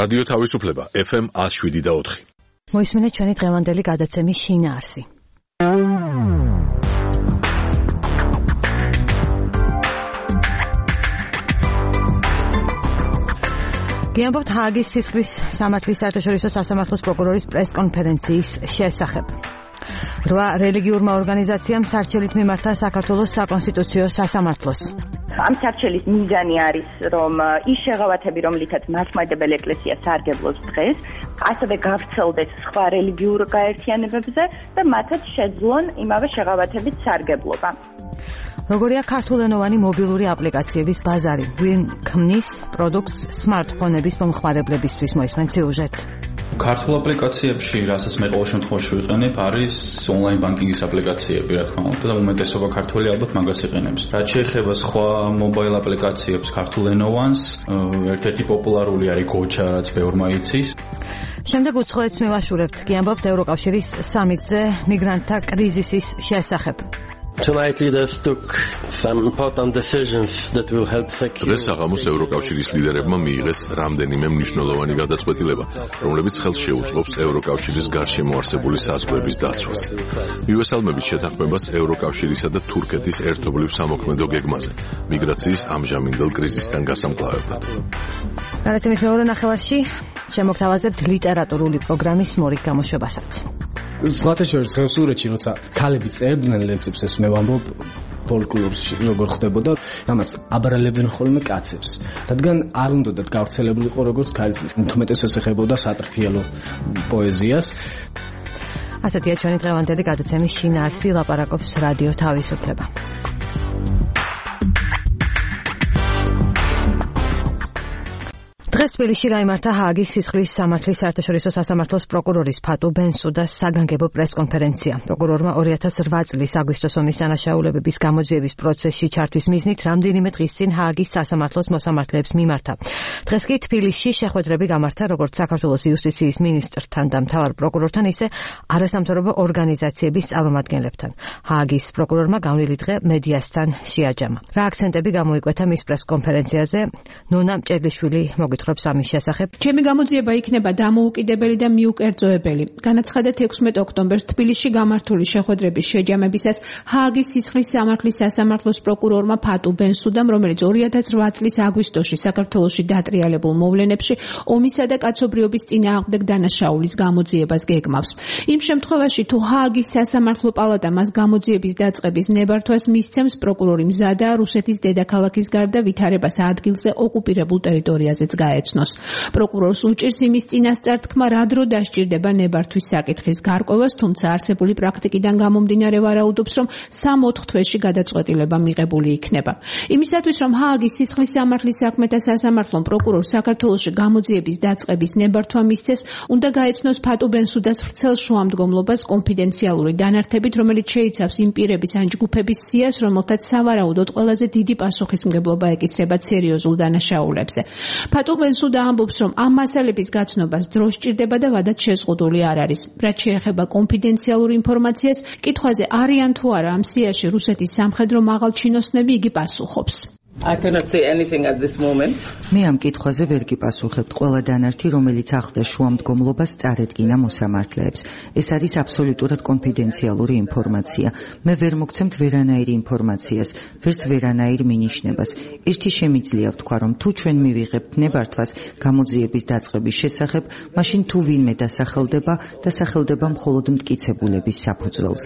რადიო თავისუფლება FM 107.4. მოისმინეთ ჩვენი დღევანდელი გადაცემის შინაარსი. გიამბობთ ჰააგის სისხლის სამართლის საერთაშორისო სასამართლოს პროკურორის პრეს-კონფერენციის შესახებ. 8 რელიგიურმა ორგანიზაციამ სარჩელით მიმართა საქართველოს საკონსტიტუციო სასამართლოს. ამ სარჩელის მიზანი არის, რომ ის შეღავათები, რომლითაც მართლმადიდებელ ეკლესია სარგებლობს დღეს, ასევე გავრცელდეს სხვა რელიგიურ გაერთიანებებზე და მათაც შეძლონ იმავე შეღავათებით სარგებლობა. როგორია ქართულენოვანი მობილური აპლიკაციების ბაზარი? ვინ ქმნის პროდუქტს სმარტფონების მომხმარებლებისთვის? მოისმენთ სიუჟეტს. ქართულ აპლიკაციებში, რასაც მე ყოველ შემთხვევაში ვიყენებ, არის ონლაინ ბანკინგის აპლიკაციები, რა თქმა უნდა, და უმეტესობა ქართველი ალბათ მაგას იყენებს. რაც შეეხება სხვა მობაილ აპლიკაციებს ქართულენოვანს, ერთ-ერთი პოპულარული არის გოჩა, რაც ბევრმა იცის. შემდეგ უცხოეთს მივაშურებთ. გიამბობთ ევროკავშირის სამიტზე მიგრანტთა კრიზისის შესახებ. Tonight leaders took some important decisions that will help secure. დღეს საღამოს ევროკავშირის ლიდერებმა მიიღეს რამდენიმე მნიშვნელოვანი გადაწყვეტილება, რომლებიც ხელს შეუწყობს ევროკავშირის გარშემო არსებული საზღვრების დაცვას. მივესალმებით შეთანხმებას ევროკავშირისა და თურქეთის ერთობლივ სამოქმედო გეგმაზე, მიგრაციის ამჟამინდელ კრიზისთან გასამკლავებლად. გადაცემის მეორე ნახევარში შემოგთავაზებთ ლიტერატურული პროგრამის მორიგ გამოშვებასაც. ზღვათა შორის ხევსურეთში, როცა ქალები წერდნენ ლექსებს, ეს მე ვამბობ ფოლკლორში როგორ ხდებოდა, ამას აბრალებდნენ ხოლმე კაცებს. რადგან არ უნდათ გავრცელებულიყო როგორც ქალისთვის, უმეტესად ეხებოდა სატრფიალო პოეზიას. ასეთია ჩვენი დღევანდელი გადაცემის შინაარსი, ლაპარაკობს რადიო თავისუფლება. დღეს თბილისში გაიმართა ჰააგის სისხლის სამართლის საერთაშორისო სასამართლოს პროკურორის ფატუ ბენსუდას საგანგებო პრეს-კონფერენცია. პროკურორმა 2008 წლის აგვისტოს ომის დანაშაულებების გამოძიების პროცესში ჩართვის მიზნით რამდენიმე დღის წინ ჰააგის სასამართლოს მოსამართლეებს მიმართა. დღეს კი თბილისში შეხვედრები გამართა როგორც საქართველოს იუსტიციის მინისტრთან და მთავარ პროკურორთან, ისე არასამთავრობო ორგანიზაციების წარმომადგენლებთან. ჰააგის პროკურორმა გავლილი დღე მედიასთან შეაჯამა. რა აქცენტები გამოიკვეთა მის პრეს-კონფერენციაზე? ნონა მჭედლიშვილი მოგვითხრობს ამის შესახებ. ჩემი გამოძიება იქნება დამოუკიდებელი და მიუკერძოებელი. განაცხადა 16 ოქტომბერს თბილისში გამართული შეხვედრების შეჯამებისას ჰააგის სისხლის სამართლის სასამართლოს პროკურორმა ფატუ ბენსუდამ, რომელიც 2008 წლის აგვისტოში საქართველოში დატრიალებულ მოვლენებში ომისა და კაცობრიობის წინააღმდეგ დანაშაულის გამოძიებას გეგმავს. იმ შემთხვევაში, თუ ჰააგის სასამართლო პალატა მას გამოძიების დაწყების ნებართვას მისცემს, პროკურორი მზადაა რუსეთის დედაქალაქის გარდა ვითარებას ადგილზე ოკუპირებულ ტერიტორიაზეც გაეცნოს. პროკურორს უჭირს იმის წინასწარ თქმა, რა დრო დასჭირდება ნებართვის საკითხის გარკვევას, თუმცა არსებული პრაქტიკიდან გამომდინარე ვარაუდობს, რომ 3-4 თვეში გადაწყვეტილება მიღებული იქნება. იმისათვის, რომ ჰააგის სისხლის სამართლის საქმეთა სასამართლომ პროკურორს საქართველოში გამოძიების დაწყების ნებართვა მისცეს, უნდა გაეცნოს ფატუ ბენსუდას ვრცელ შუამდგომლობას კონფიდენციალური დანართებით, რომელიც შეიცავს იმ პირების ან ჯგუფების სიას, რომელთაც სავარაუდოდ ყველაზე დიდი პასუხისმგებლობა ეკისრება სერიოზულ დანაშაულებზე. ფატუ ბენსუდა ამბობს, რომ ამ მასალების გაცნობას დრო სჭირდება და ვადაც შეზღუდული არ არის. რაც შეეხება კონფიდენციალურ ინფორმაციას, კითხვაზე არიან თუ არა ამ სიაში რუსეთის სამხედრო მაღალჩინოსნები, იგი პასუხობს. I cannot say anything at this moment. მე ამ კითხვაზე ვერ გიპასუხებთ. ყველა დანართი, რომელიც ახლდა შუამდგომლობას, წარედგინა მოსამართლეებს. ეს არის აბსოლუტურად კონფიდენციალური ინფორმაცია. მე ვერ მოგცემთ ვერანაირი ინფორმაციას, ვერც ვერანაირ მინიშნებას. ერთი შემიძლია ვთქვა, რომ თუ ჩვენ მივიღებთ ნებართვას გამოძიების დაწყების შესახებ, მაშინ თუ ვინმე დასახელდება მხოლოდ მტკიცებულების საფუძველზე.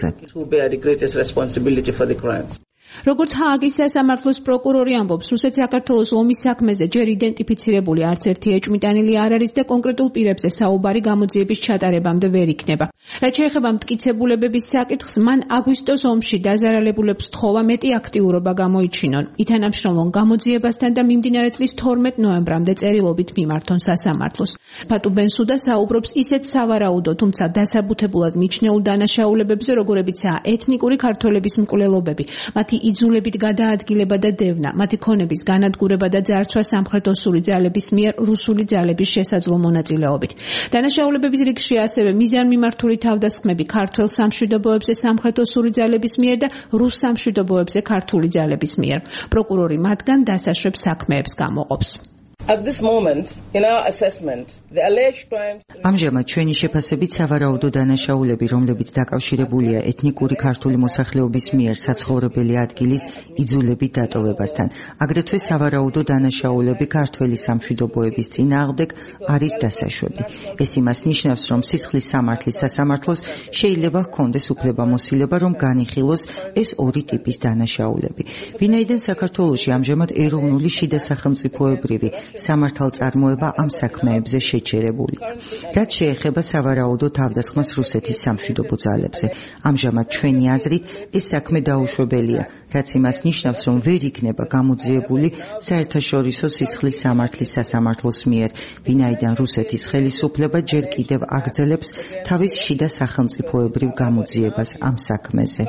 როგორც ჰააგის სასამართლოს პროკურორი ამბობს, რუსეთ-საქართველოს ომის საქმეზე ჯერ იდენტიფიცირებული არც ერთი ეჭვმიტანილი არ არის და კონკრეტულ პირებზე საუბარი გამოძიების ჩატარებამდე ვერ იქნება. რაც შეეხება მტკიცებულებების საკითხს, მან აგვისტოს ომში დაზარალებულებს თხოვა მეტი აქტიურობა გამოიჩინონ. ითანამშრომლონ გამოძიებასთან და მიმდინარე წლის 12 ნოემბრამდე წერილობით მიმართონ სასამართლოს. ფატუ ბენსუდა საუბრობს ისეთ სავარაუდო, თუმცა დასაბუთებულად მიჩნეულ დანაშაულებებზე, როგორებიცაა ეთნიკური ქართველების მკვლელობები, მათი იძულებით გადაადგილება და დევნა, მათი ქონების განადგურება და ძარცვა სამხრეთ-ოსური ძალების მიერ რუსული ძალების შესაძლო მონაწილეობით. დანაშაულებების რიგში ასევე მიზანმიმართული თავდასხმები ქართველ სამშვიდობოებზე სამხრეთ-ოსური ძალების მიერ და რუს სამშვიდობოებზე ქართული ძალების მიერ. პროკურორი მათგან დასაშვებ საქმეებს გამოყოფს. At this moment, in our assessment, the alleged crimes... ამჟამად ჩვენი შეფასებით სავარაუდო დანაშაულები, რომლებიც დაკავშირებულია ეთნიკური ქართული მოსახლეობის მიერ საცხოვრებელი ადგილის იძულებით დატოვებასთან, აგრეთვე სავარაუდო დანაშაულები ქართველი სამშვიდობოების წინააღმდეგ არის დასაშვები. ეს იმას ნიშნავს, რომ სისხლის სამართლის სასამართლოს შეიძლება ჰქონდეს უფლებამოსილება, რომ განიხილოს ეს ორი ტიპის დანაშაულები. ვინაიდან საქართველოში ამჟამად ეროვნული შიდა სახელმწიფოებრივი სამართალწარმოება ამ საქმეებზე შეჩერებულია. რაც შეეხება სავარაუდო თავდასხმას რუსეთის სამშვიდობო ძალებზე, ამჟამად ჩვენი აზრით ეს საქმე დაუშვებელია, რაც იმას ნიშნავს, რომ ვერ იქნება გამოძიებული საერთაშორისო სისხლის სამართლის სასამართლოს მიერ, ვინაიდან რუსეთის ხელისუფლება ჯერ კიდევ აგრძელებს თავის შიდა სახელმწიფოებრივ გამოძიებას ამ საქმეზე.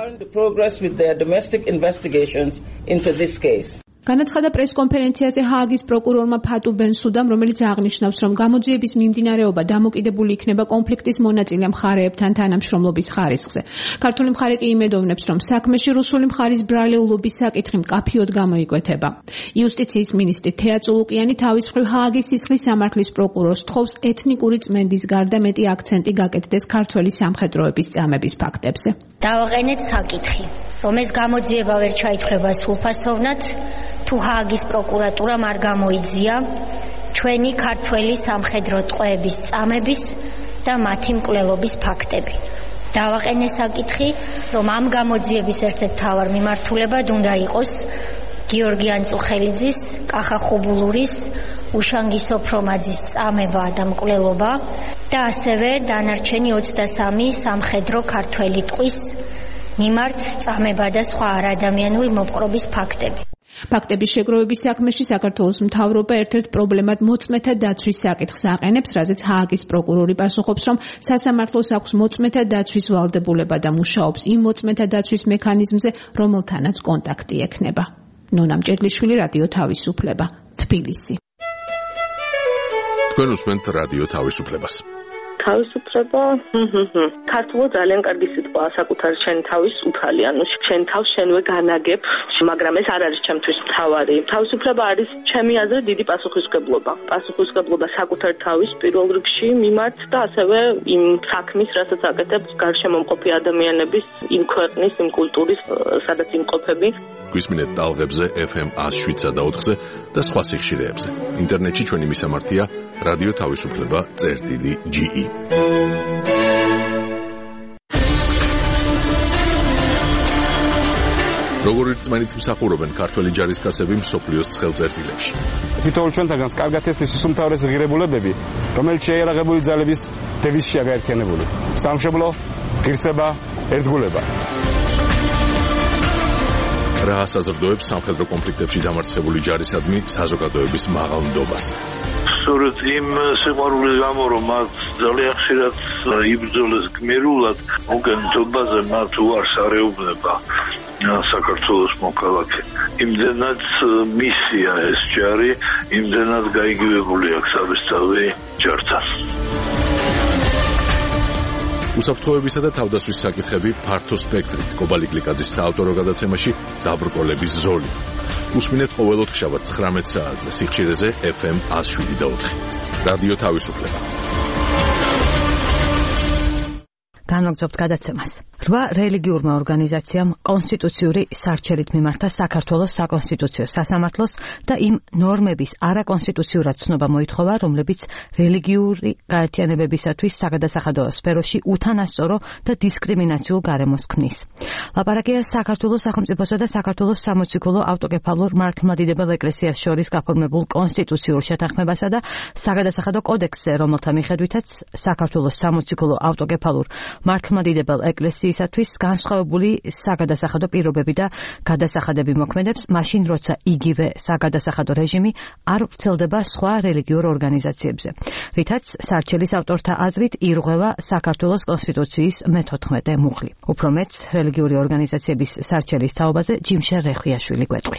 განაცხადა პრესკონფერენციაზე ჰააგის პროკურორმა ფატუ ბენსუდამ, რომელიც აღნიშნავს, რომ გამოძიების მიმდინარეობა დამოკიდებული იქნება კონფლიქტის მონაწილე მხარეებთან თანამშრომლობის ხარისხზე. ქართული მხარე კი იმედოვნებს, რომ საქმეში რუსული მხარის ბრალეულობის საკითხი მკაფიოდ გამოიკვეთება. იუსტიციის მინისტრი თეა წულუკიანი თავის მხრივ ჰააგის სისხლის სამართლის პროკურორს თხოვს ეთნიკური წმენდის გარდა მეტი აქცენტი გაკეთდეს ქართველი სამხედროების წამების ფაქტებზე. დავაყენეთ საკითხი, რომ ეს გამოძიება ვერ ჩაითვლება სრულფასოვნად, თუ ჰააგის პროკურატურამ არ გამოიძია ჩვენი ქართველი სამხედრო ტყვეების წამების და მათი მკვლელობის ფაქტები. დავაყენე საკითხი, რომ ამ გამოძიების ერთ-ერთ მთავარ მიმართულებად უნდა იყოს გიორგი ანწუხელიძის, კახა ხუბულურის, უშანგი სოფრომაძის წამება და მკვლელობა და ასევე დანარჩენი 23 სამხედრო ქართველი ტყვის მიმართ წამება და სხვა არადამიანური მოპყრობის ფაქტები. ფაქტების შეგროვების საქმეში საქართველოს მთავრობა ერთ-ერთ პრობლემად მოწმეთა დაცვის საკითხს აყენებს, რაზეც ჰააგის პროკურორი პასუხობს, რომ სასამართლოს აქვს მოწმეთა დაცვის ვალდებულება და მუშაობს იმ მოწმეთა დაცვის მექანიზმზე, რომელთანაც კონტაქტი ექნება. ნონა მჭედლიშვილი, რადიო თავისუფლება, თბილისი. თქვენ უსმენთ რადიო თავისუფლებას. თავისუფლება, ქართულად ძალიან კარგი სიტყვა, საკუთარ შენ თავის უფალი, ანუ შენ თავს შენვე განაგებ, მაგრამ ეს არ არის ჩემთვის მთავარი. თავისუფლება არის ჩემი აზრით დიდი პასუხისმგებლობა. პასუხისმგებლობა საკუთარ თავის პირველ რიგში მიმართ და ასევე იმ საქმის, რასაც აკეთებს გარშემომყოფი ადამიანების, იმ ქვეყნის, იმ კულტურის, სადაც იმყოფები. გვისმინეთ ტალღებზე FM 107.4-ზე და სხვა სიხშირეებზე. ინტერნეტში ჩვენი მისამართია რადიო თავისუფლება წერტილი.ge. როგორი რწმენით მსახურობენ ქართველი ჯარისკაცები მსოფლიოს ცხელწერტილებში. თითოეულ ჩვენთაგანს კარგად ესმის ის უმთავრესი ღირებულებები, რომელიც შეიარაღებული ძალების დევიზშია გაერთიანებული. სამშობლო, ღირსება, ერთგულება. რა ასაზრდოებს სამხედრო კონფლიქტებში დამარცხებული ჯარისადმი საზოგადოების მაღალ ნდობას. სწორედ იმ სიყვარულის გამო, რომ მათ ძალიან ხშირად იბრძოლეს გმირულად, მოგენთობაზე მათ უარს არეუბნება საქართველოს მოქალაქე. იმდენად მისია ეს ჯარი, იმდენად გაიგივებული აქვს სამესწავლე ჯართან. უსაფრთხოებისა და თავდაცვის საკითხები ფართო სპექტრით. კობალი გლიკაძის საავტორო გადაცემაში დაბრკოლების ზოლი. უსმინეთ ყოველ ოთხშაბათს 19 საათზე სიხშირეზე FM 107.4. რადიო თავისუფლება. განვაგრძობთ გადაცემას. 8 რელიგიურმა ორგანიზაციამ კონსტიტუციური სარჩელით მიმართა საქართველოს საკონსტიტუციო სასამართლოს და იმ ნორმების არაკონსტიტუციურად ცნობა მოითხოვა, რომლებიც რელიგიური გაერთიანებებისათვის საგადასახადო სფეროში უთანასწორო და დისკრიმინაციულ გარემოს ქმნის. ლაპარაკია საქართველოს სახელმწიფოსა და საქართველოს სამოციქულო ავტოკეფალურ მართლმადიდებელ ეკლესიას შორის გაფორმებულ კონსტიტუციურ შეთანხმებასა და საგადასახადო კოდექსზე, რომელთა მიხედვითაც საქართველოს სამოციქულო ავტოკეფალურ მართლმადიდებელ ეკლესიისათვის განსხვავებული საგადასახადო პირობები და გადასახადები მოქმედებს, მაშინ როცა იგივე საგადასახადო რეჟიმი არ ვრცელდება სხვა რელიგიურ ორგანიზაციებზე. რითაც სარჩელის ავტორთა აზრით ირღვევა საქართველოს კონსტიტუციის მე-14 მუხლი. უფრო მეც რელიგიური ორგანიზაციების სარჩელის თაობაზე ჯიმშერ რეხვიაშვილი გვეტყვის.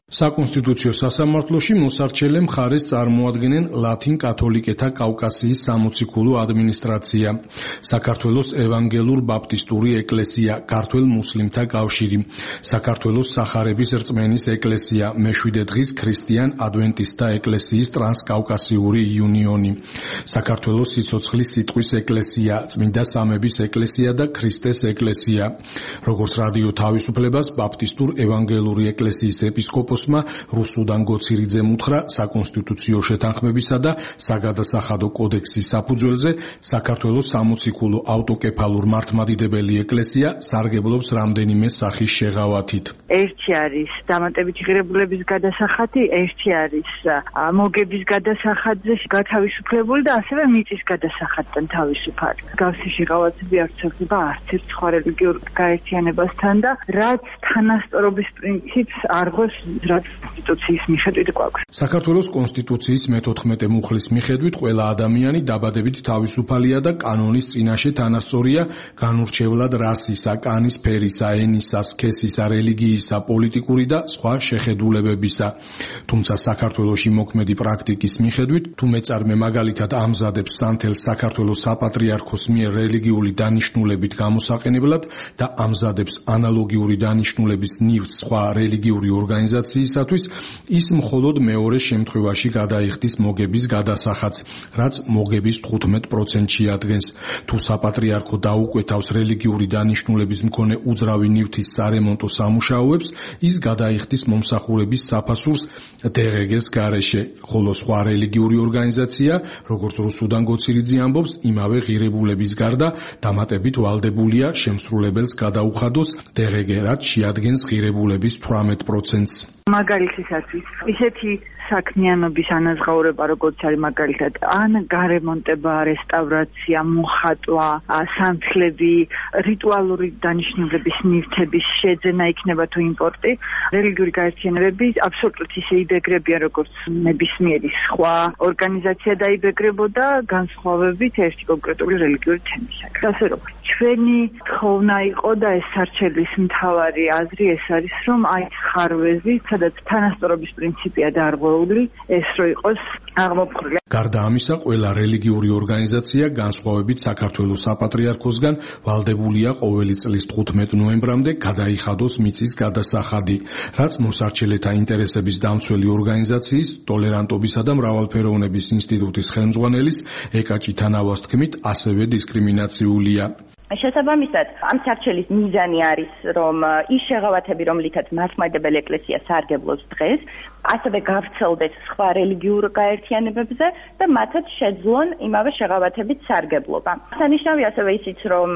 საკონსტიტუციო სასამართლოში მოსარჩელე მხარეს წარმოადგენენ ლათინ-კათოლიკეთა კავკასიის სამოციქულო ადმინისტრაცია, საქართველოს ევანგელურ ბაპტისტური ეკლესია, ქართველ მუსლიმთა კავშირი, საქართველოს სახარების რწმენის ეკლესია, მეშვიდე დღის ქრისტიან ადვენტისტთა ეკლესიის ტრანსკავკასიური იუნიონი, საქართველოს სიცოცხლის სიტყვის ეკლესია, წმინდა სამების ეკლესია და ქრისტეს ეკლესია. როგორც რადიო თავისუფლებას ბაპტისტურ ევანგელური ეკლესიის ეპისკოპოსმა რუსუდან გოცირიძემ უთხრა, საკონსტიტუციო შეთანხმებისა და საგადასახადო კოდექსის საფუძველზე საქართველოს სამოციქულო ავტოკეფალურ მართლმადიდებელი ეკლესია სარგებლობს რამდენიმე სახის შეღავათით. ერთი არის დამატებითი ღირებულების გადასახადი, ერთი არის მოგების გადასახადზე გათავისუფლებული და ასევე მიწის გადასახადთან თავისუფალი. გავსი შეღავათები არ ცერდება არც ერთ სხვა რელიგიურ გაერთიანებასთან და რაც თანასწორობის პრინციპს არღვევს, რაც კონსტიტუციის მიხედვით გვაქვს. საქართველოს კონსტიტუციის მე-14 მუხლის მიხედვით ყველა ადამიანი დაბადებით თავისუფალია და კანონის წინაშე თანასწორია განურჩევლად რასისა, კანის ფერისა, ენისა, სქესისა, რელიგიისა, პოლიტიკური და სხვა შეხედულებებისა. თუმცა საქართველოში მოქმედი პრაქტიკის მიხედვით, თუ მეწარმე მაგალითად ამზადებს სანთელს საქართველოს საპატრიარქოს მიერ რელიგიული დანიშნულებით გამოსაყენებლად და ამზადებს ანალოგიური დანიშნულების ნივთს სხვა რელიგიური ორგანიზაციისათვის, ის მხოლოდ მეორე შემთხვევაში გადაიხდის მოგების გადასახადს, რაც მოგების 15%-ში ადგენს. თუ საპატრიარქო დაუკვეთავს რელიგიური დანიშნულების მქონე უძრავი ნივთის სარემონტო სამუშაოებს, ის გადაიხდის მომსახურების საფასურს დღგ-ს გარეშე, ხოლო სხვა რელიგიური ორგანიზაცია, როგორც რუსუდან გოცირიძე ამბობს, იმავე ღირებულების გარდა დამატებით ვალდებულია შემსრულებელს გადაუხადოს დღგ, რაც შეადგენს ღირებულების 18%-ს. მაგალითისათვის ისეთი საქმიანობის ანაზღაურება, როგორც არის მაგალითად ან გარემონტება, რესტავრაცია, მოხატვა, სანთლები, რიტუალური დანიშნულების ნივთების შეძენა იქნება თუ იმპორტი, რელიგიური გაერთიანებები აბსოლუტურად ისე იბეგრებიან, როგორც ნებისმიერი სხვა ორგანიზაცია დაიბეგრებოდა განსხვავებით ერთი კონკრეტული რელიგიური თემისაგან. ასე რომ ჩვენი თხოვნა იყო და ეს სარჩელის მთავარი აზრი ეს არის, რომ აი ხარვეზი, სადაც თანასწორობის პრინციპია დარღვეული, ეს რო იყოს აღმოფხვრილი. გარდა ამისა, ყველა რელიგიური ორგანიზაცია განსხვავებით საქართველოს საპატრიარქოსგან ვალდებულია ყოველი წლის 15 ნოემბრამდე გადაიხადოს მიწის გადასახადი, რაც მოსარჩელეთა ინტერესების დამცველი ორგანიზაციის ტოლერანტობისა და მრავალფეროვნების ინსტიტუტის ხელმძღვანელის ეკაჭი თანავას თქმით, ასევე დისკრიმინაციულია. შესაბამისად, ამ სარჩელის მიზანი არის, რომ ის შეღავათები, რომლითაც მართლმადიდებელი ეკლესია სარგებლობს დღეს, ასევე გავრცელდეს სხვა რელიგიურ გაერთიანებებზე და მათაც შეძლონ იმავე შეღავათებით სარგებლობა. აღსანიშნავი ასევე ისიც, რომ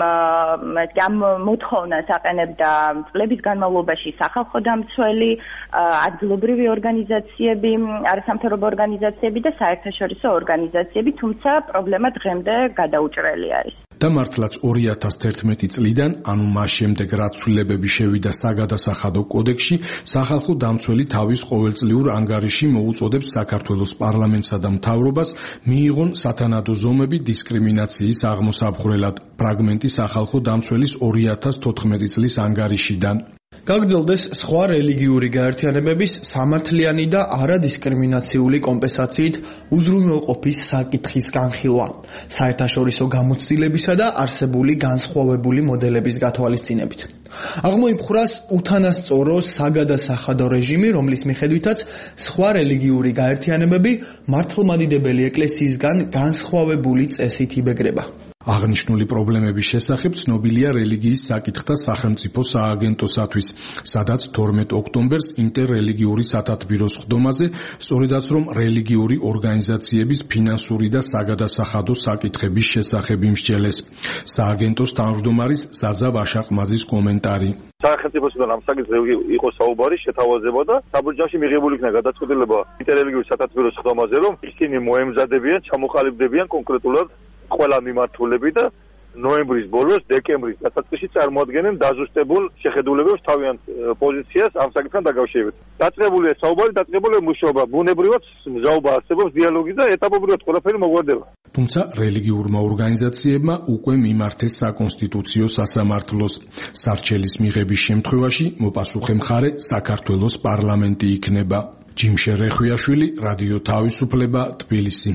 ამ მოთხოვნას აყენებდა წლების განმავლობაში სახალხო დამცველი, ადგილობრივი ორგანიზაციები, არასამთავრობო ორგანიზაციები და საერთაშორისო ორგანიზაციები, თუმცა პრობლემა დღემდე გადაუჭრელი არის. და მართლაც 2011 წლიდან, ანუ მას შემდეგ რაც ცვლილებები შევიდა საგადასახადო კოდექსში, სახალხო დამცველი თავის ყოველწლიურ ანგარიში მოუწოდებს საქართველოს პარლამენტსა და მთავრობას მიიღონ სათანადო ზომები დისკრიმინაციის აღმოსაფხვრელად. ფრაგმენტი სახალხო დამცველის 2014 წლის ანგარიშიდან. გაგრძელდეს სხვა რელიგიური გაერთიანებების სამართლიანი და არადისკრიმინაციული კომპენსაციით უზრუნველყოფის საკითხის განხილვა, საერთაშორისო გამოცდილებისა და არსებული განსხვავებული მოდელების გათვალისწინებით. აღმოიფხვრას უთანასწორო საგადასახადო რეჟიმი, რომლის მიხედვითაც სხვა რელიგიური გაერთიანებები მართლმადიდებელი ეკლესიისგან განსხვავებული წესით იბეგრება. აღნიშნული პრობლემების შესახებ ცნობილია რელიგიის საკითხთა სახელმწიფო სააგენტოსათვის, სადაც 12 ოქტომბერს ინტერრელიგიური სათათბიროს ხდომაზე, სწორედაც რომ რელიგიური ორგანიზაციების ფინანსური და საგადასახადო საკითხების შესახებ იმსჯელეს. სააგენტოს თავმჯდომარის ზაზა ვაშაყმაძის კომენტარი. სახელმწიფოსგან ამ საკითხზე იყო საუბარი, შეთავაზება და საბჭოში მიღებული იქნა გადაწყვეტილება ინტერრელიგიური სათათბიროს ხდომაზე, რომ ისინი მოემზადებიან, ჩამოყალიბდებიან კონკრეტულად ყველა მიმართულები და ნოემბრის ბოლოს, დეკემბრის დასაწყისში წარმოადგენენ დაზუსტებულ შეხედულებებს თავიანთ პოზიციას ამ საკითხთან დაკავშირებით. დაწყებულია საუბარი, დაწყებულია მუშაობა, ბუნებრივად მზაობა არსებობს, დიალოგი და ეტაპობრივად ყველაფერი მოგვარდება. თუმცა რელიგიურმა ორგანიზაციებმა უკვე მიმართეს საკონსტიტუციო სასამართლოს. სარჩელის მიღების შემთხვევაში მოპასუხე მხარე საქართველოს პარლამენტი იქნება. ჯიმშე რეხვიაშვილი, რადიო თავისუფლება, თბილისი.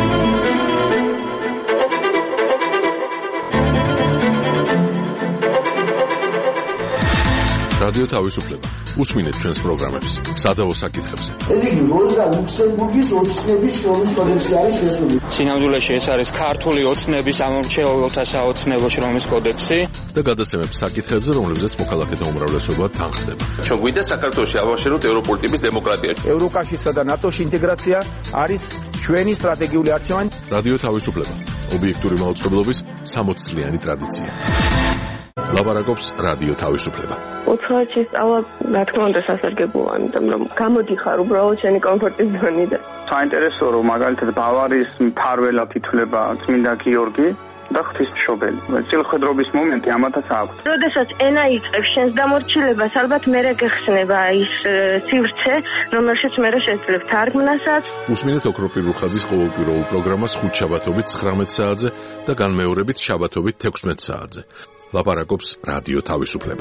რადიო თავისუფლება. უსმინეთ ჩვენს პროგრამებს. სადავო საკითხებზე. ეს იგი როზა ლუქსემბურგის ოცნების შრომის კოდექსი არის შესული. სინამდვილეში ეს არის ქართული ოცნების ამორჩეულთა საოცნებო შრომის კოდექსი და გადაცემებს საკითხებზე, რომლებზეც მოქალაქეთა უმრავლესობა თანხდება. ჩვენ გვინდა საქართველოში ავაშენოთ ევროპული ტიპის დემოკრატია. ევროკავშირსა და ნატოში ინტეგრაცია არის ჩვენი სტრატეგიული არჩევანი. რადიო თავისუფლება. ობიექტური მაუწყებლობის 60 წლიანი ტრადიცია. ლაპარაკობს რადიო თავისუფლება. უცხოეთში სწავლა, რა თქმა უნდა, სასარგებლოა, იმიტომ რომ გამოდიხარ უბრალოდ შენი კომფორტის ზონიდან. საინტერესოა, რომ მაგალითად ბავარიის მფარველად ითვლება წმინდა გიორგი და ღვთისმშობელი. წილხვედრობის მომენტი ამათაც აქვს. როდესაც ენა იწყებს შენს დამორჩილებას, ალბათ მერე გეხსნება ის სივრცე, რომელშიც მერე შეძლებ თარგმნასაც. უსმინეთ ოქროპირ რუხაძის ყოველკვირეულ პროგრამას ხუთშაბათობით 19 საათზე და განმეორებით შაბათობით 16 საათზე. ლაპარაკობს რადიო თავისუფლება.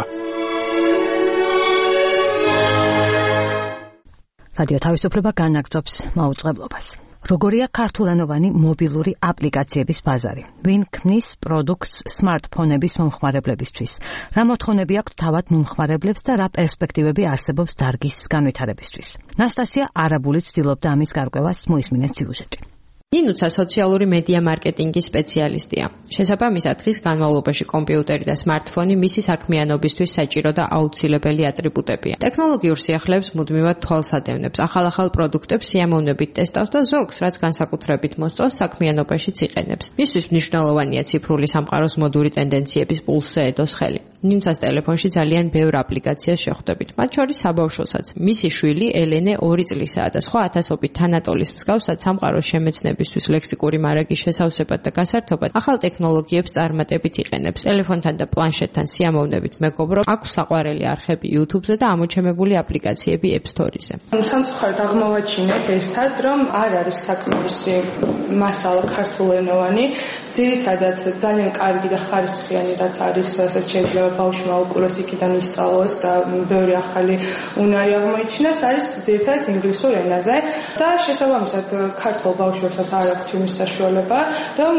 რადიო თავისუფლება განაგრძობს მაუწყებლობას. როგორია ქართულენოვანი მობილური აპლიკაციების ბაზარი? ვინ ქმნის პროდუქტს სმარტფონების მომხმარებლებისთვის? რა მოთხოვნები აქვთ თავად მომხმარებლებს და რა პერსპექტივები არსებობს დარგის განვითარებისთვის? ნასტასია არაბული ცდილობდა ამის გარკვევას, მოისმინეთ სიუჟეტი. ნინუცა სოციალური მედია მარკეტინგის სპეციალისტია. შესაბამისად, დღის განმავლობაში კომპიუტერი და სმარტფონი მისი საქმიანობისთვის საჭირო და აუცილებელი ატრიბუტებია. ტექნოლოგიურ სიახლეებს მუდმივად თვალს ადევნებს, ახალ პროდუქტებს სიამოვნებით ტესტავს და ზოგს, რაც განსაკუთრებით მოსწონს, საქმიანობაშიც იყენებს. მისთვის მნიშვნელოვანია ციფრული სამყაროს მოდური ტენდენციების პულსზე ედოს ხელი. ნინუცას ტელეფონში ძალიან ბევრ აპლიკაციას შეხვდებით, მათ შორის საბავშვოსაც. მისი შვილი ელენე 2 წლისაა და სხვა ათასობით თანატოლის მსგავსად სამყაროს შემეცნებისთვის ლექსიკური მარაგის შესავსებად და გასართობად ახალ ტექნოლოგიებს წარმატებით იყენებს. ტელეფონთან და პლანშეტთან სიამოვნებით მეგობრო, აქვს საყვარელი არხები YouTube-ზე და ამოჩემებული აპლიკაციები App Store-ზე. სამწუხაროდ აღმოვაჩინეთ ერთად, რომ არ არის საკმარისი მასალა ქართულენოვანი, ძირითადად ძალიან კარგი და ხარისხიანი რაც არის, რასაც შეიძლება ბავშვმა უკულოს იქიდან ისწავლოს და ბევრი ახალი უნარი აღმოიჩინოს, არის ძირითადად ინგლისურ ენაზე და შესაბამისად ქართულ ბავშვებსაც არ აქვს იმის საშუალება, რომ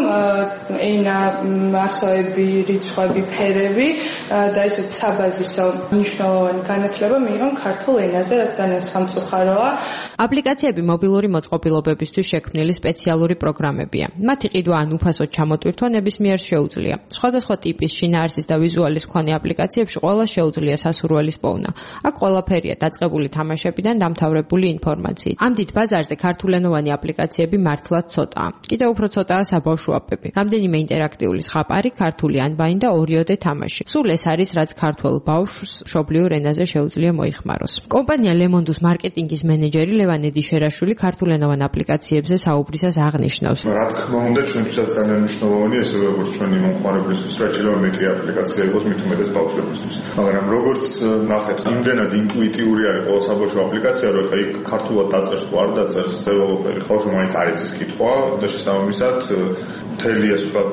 ენა, მასოები, რიცხვები, ფერები და ესეც საბაზისო მნიშვნელოვანი განათლება მიიღონ ქართულ ენაზე, რაც ძალიან სამწუხაროა. აპლიკაციები მობილური მოწყობილობებისთვის შექმნილი სპეციალური პროგრამებია. მათი ყიდვა ან უფასოდ ჩამოტვირთვა ნებისმიერ შეუძლია. სხვადასხვა ტიპის შინაარსის და ვიზუალის მქონე აპლიკაციებში ყველა შეუძლია სასურველის პოვნა. აქ ყველაფერია დაწყებული თამაშებიდან დამთავრებული ინფორმაციით. ამ დიდ ბაზარზე ქართულენოვანი აპლიკაციები მართლაც ცოტაა. კიდევ უფრო ცოტაა საბავშვო აპები. რამდენიმე ინტერაქტიული ზღაპარი, ქართული ანბანი და 2D თამაში. სულ ეს არის, რაც ქართველ ბავშვს მშობლიურ ენაზე შეუძლია მოიხმაროს. კომპანია ლემონდუს მარკეტინგის მენეჯერი ლევან ედიშერაშვილი ქართულენოვან აპლიკაციებზე საუბრისას აღნიშნავს. რა თქმა უნდა, ჩვენთვისაც ძალიან მნიშვნელოვანია, ესე როგორც ჩვენი მომხმარებლისთვის, რაც შეიძლება მეტი აპლიკაცია იყოს მით უმეტეს ბავშვებისთვის. მაგრამ როგორც ნახეთ, იმდენად ინტუიტიური არის ყველა საბავშვო აპლიკაცია, რომ ხა იქ ქართულად დაწერს თუ არ დაწერს დეველოპერი, ხავშო მაინც არის ეს კითხვა და შესაბამისად მთელი ეს ვთქვათ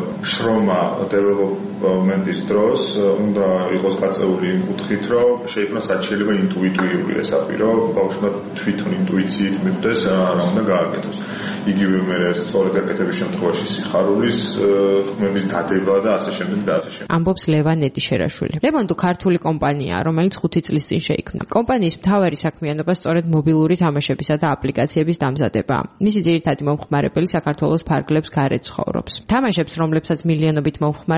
შრომა დეველოპმენტის დროს უნდა იყოს გაწეული იმ კუთხით, რომ შეიძლება საჩიელება ინტუიტიური ეს აპირო ბავშვმა თვითონ ინტუიციით მიხვდეს რა უნდა გააკეთოს. იგივე მე სწორედ აკეთების შემთხვევაში სიხარულის ხმების დადება და ასე შემდეგ და ასე შემდეგ. ამბობს ლევან ედიშერაშვილი. ლემონდუ ქართული კომპანიაა, რომელიც 5 წლის წინ შეიქმნა. კომპანიის მთავარი საქმიანობა სწორედ მობილური თამაშებისა და აპლიკაციების დამზადებაა. მისი ძირითადი მომხმარებელი საქართველოს ფარგლებს გარეთ ცხოვრობს. თამაშებს, რომლებსაც მილიონობით მომხმარებელი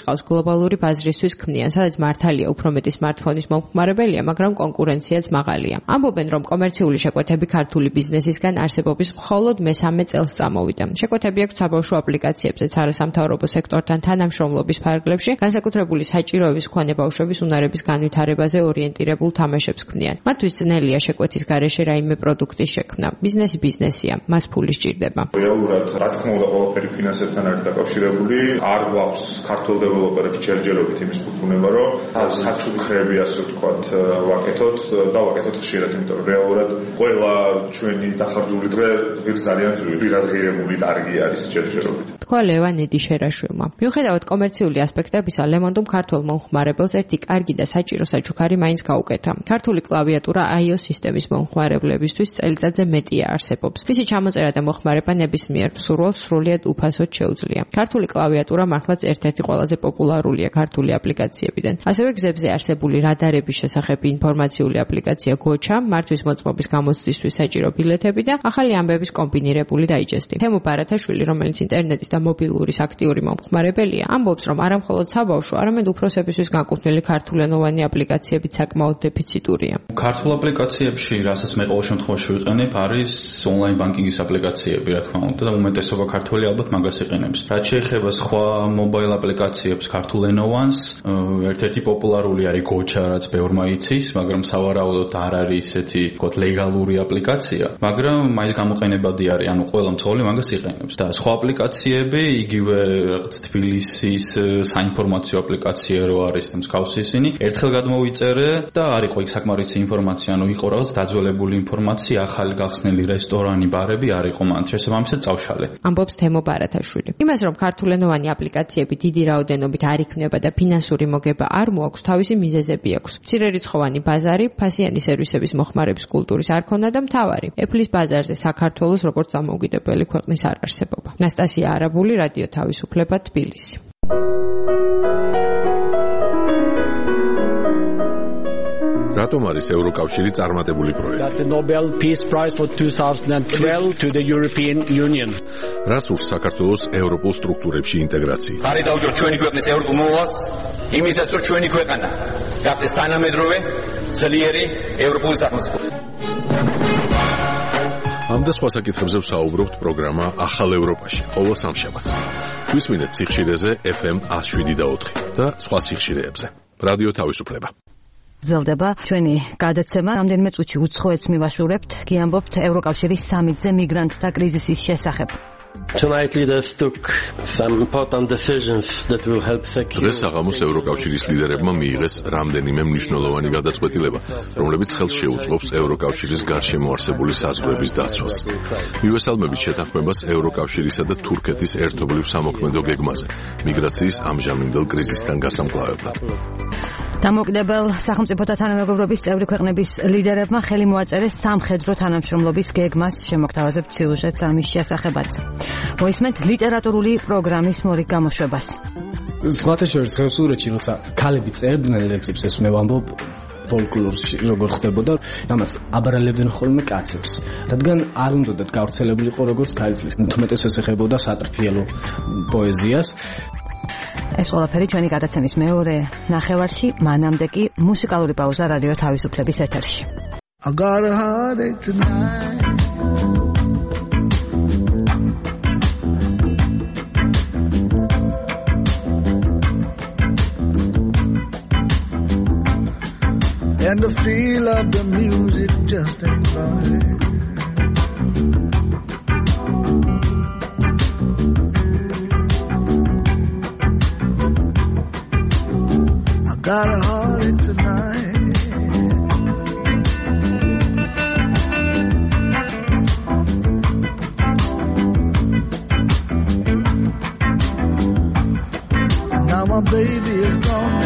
ყავს გლობალური ბაზრისთვის ქმნიან, სადაც მართალია უფრო მეტი smartphone-ის მომხმარებელია, მაგრამ კონკურენციაც მაღალია. ამბობენ, რომ კომერციული შეკვეთები ქართული ბიზნესისგან არსებობის მხოლოდ მესამე წელს წამოვიდა. შეკვეთები აქვს საბავშვო აპლიკაციებზეც არასამთავრობო სექტორთან თანამშრომლობის ფარგლებში, განსაკუთრებული საჭიროების მქონე ბავშვების უნარების განვითარებაზე ორიენტირებულ თამაშებს ქმნიან. მათთვის ძნელია შეკვეთის გარეშე რაიმე პროდუქტის შექმნა. ბიზნესი ბიზნესია, მას ფული სჭირდება. რეალურად, რა თქმა უნდა, ყველაფერი ფინანსებთან არის დაკავშირებული. არ გვაქვს ქართულ დეველოპერებს ჯერჯერობით იმის ფუფუნება, რომ საჩუქრები, ასე ვთქვათ, ვაკეთოთ და ვაკეთოთ ხშირად, იმიტომ რომ რეალურად ყველა ჩვენი დახარჯული დღე ვიღაც ძალიან ძვირადღირებული დარგი არის ჯერჯერობით. თქვა ლევან ნედიშერაშვილმა. მიუხედავად კომერციული ასპექტებისა, ლემონდუმ ქართულ მომხმარებელს ერთი კარგი და საჭირო საჩუქარი მაინც გაუკეთა. ქართული კლავიატურა iOS სისტემის მომხმარებლებისთვის წელიწადზე მეტია არსებობს. მისი ჩამოწერა და მოხმარება ნებისმიერ მსურველს სრულიად უფასოდ შეუძლია. ქართული კლავიატურა მართლაც ერთ-ერთი ყველაზე პოპულარულია ქართული აპლიკაციებიდან. ასევე გზებზე არსებული რადარების შესახებ ინფორმაციული აპლიკაცია გოჩა, მართვის მოწმობის გამოცდისთვის საჭირო ბილეთები და ახალი ამბების კომბინირებული დაიჯესტი. თემო ბარათაშვილი, რომელიც ინტერნეტის და მობილურის აქტიური მომხმარებელია, ამბობს, რომ არა მხოლოდ საბავშვო, არამედ უფროსებისთვის განკუთვნილი ქართულენოვანი აპლიკაციებიც საკმაოდ დეფიციტურია. ქართულ აპლიკაციებში, რასაც მე ყოველ შემთხვევაში ვიყენებ, არის ონლაინ ბანკინგის აპლიკაციები, რა თქმა უნდა, და უმეტესობა ქართული ალბათ მაგას იყენებს. რაც შეეხება სხვა მობაილ აპლიკაციებს ქართულენოვანს, ერთ-ერთი პოპულარული არის გოჩა, რაც ბევრმა იცის, მაგრამ სავარაუდოდ არ არის ისეთი, ვთქვათ, ლეგალური აპლიკაცია, მაგრამ მაინც გამოყენებადი არის, ანუ ყველა მცხოვრები მაგას იყენებს. და სხვა აპლიკაციები, იგივე რაღაც თბილისის საინფორმაციო აპლიკაცია რო არის და მსგავსი ისინი, ერთხელ გადმოვიწერე და არ იყო იქ საკმარისი ინფორმაცია, ანუ იყო რაღაც დაძველებული ინფორმაცია, ახალი გახსნილი რესტორანი, ბარები არ იყო მან შესაბამისად წავშალე. ამბობს თემო ბარათაშვილი. იმას, რომ ქართულენოვანი აპლიკაციები დიდი რაოდენობით არ იქნება და ფინანსური მოგება არ მოაქვს, თავისი მიზეზები აქვს. მცირერიცხოვანი ბაზარი, ფასიანი სერვისების მოხმარების კულტურის არქონა და მთავარი. Apple-ის ბაზარზე საქართველოს როგორც დამოუკიდებელი ქვეყნის არ არსებობა. ნასტასია არაბული, რადიო თავისუფლება, თბილისი. რატომ არის ევროკავშირი წარმატებული პროექტი? The Nobel Peace Prize for 2012 to the European Union. რას ურს საქართველოს ევროპულ სტრუქტურებში ინტეგრაცია? არის დაუჯეროთ ჩვენი ქვეყნის ევროპულ მოვალს, იმისაც რომ ჩვენი ქვეყანა გახდეს თანამედროვე, ძლიერი ევროპული სახელმწიფო. ამ და სხვა საკითხებზე ვსაუბრობთ პროგრამა ახალ ევროპაში, ყოველ სამშაბათს. გვისმინეთ სიხშირეზე FM 107.4 და სხვა სიხშირეებზე. რადიო თავისუფლება. გრძელდება ჩვენი გადაცემა. რამდენიმე წუთში უცხოეთს მივაშურებთ, გიამბობთ ევროკავშირის სამიტზე მიგრანტთა კრიზისის შესახებ. Tonight leaders took some important decisions that will help secure. დღეს საღამოს ევროკავშირის ლიდერებმა მიიღეს რამდენიმე მნიშვნელოვანი გადაწყვეტილება, რომლებიც ხელს შეუწყობს ევროკავშირის გარშემო არსებული საზღვრების დაცვას. მივესალმებით შეთანხმებას ევროკავშირისა და თურქეთის ერთობლივ სამოქმედო გეგმაზე, მიგრაციის ამჟამინდელ კრიზისთან გასამკლავებლად. დამოუკიდებელ სახელმწიფოთა თანამეგობრობის წევრი ქვეყნების ლიდერებმა ხელი მოაწერეს სამხედრო თანამშრომლობის გეგმას, შემოგთავაზებთ სიუჟეტს ამის შესახებაც. მოისმენთ ლიტერატურული პროგრამის მორიგ გამოშვებას. სხვათა შორის ხელსურეთში, როცა ქალები წერდნენ ლექსებს, ეს მე ვამბობ ფოლკლორში როგორ ხდებოდა, ამას აბარალებდნენ ხოლმე კაცებს. რადგან არ უნდათ გავრცელებულიყო როგორც ქალისთვის, თუმეტეს ესეხებოდა სატრფიელო პოეზიას. ეს ყველაფერი ჩვენი გადაცემის მეორე ნახევარში, მანამდე კი მუსიკალური პაუზა რადიო თავისუფლების ეთერში. I got a heartache tonight. And the feel of the music just ain't right. I got a heartache tonight. And now my baby is gone.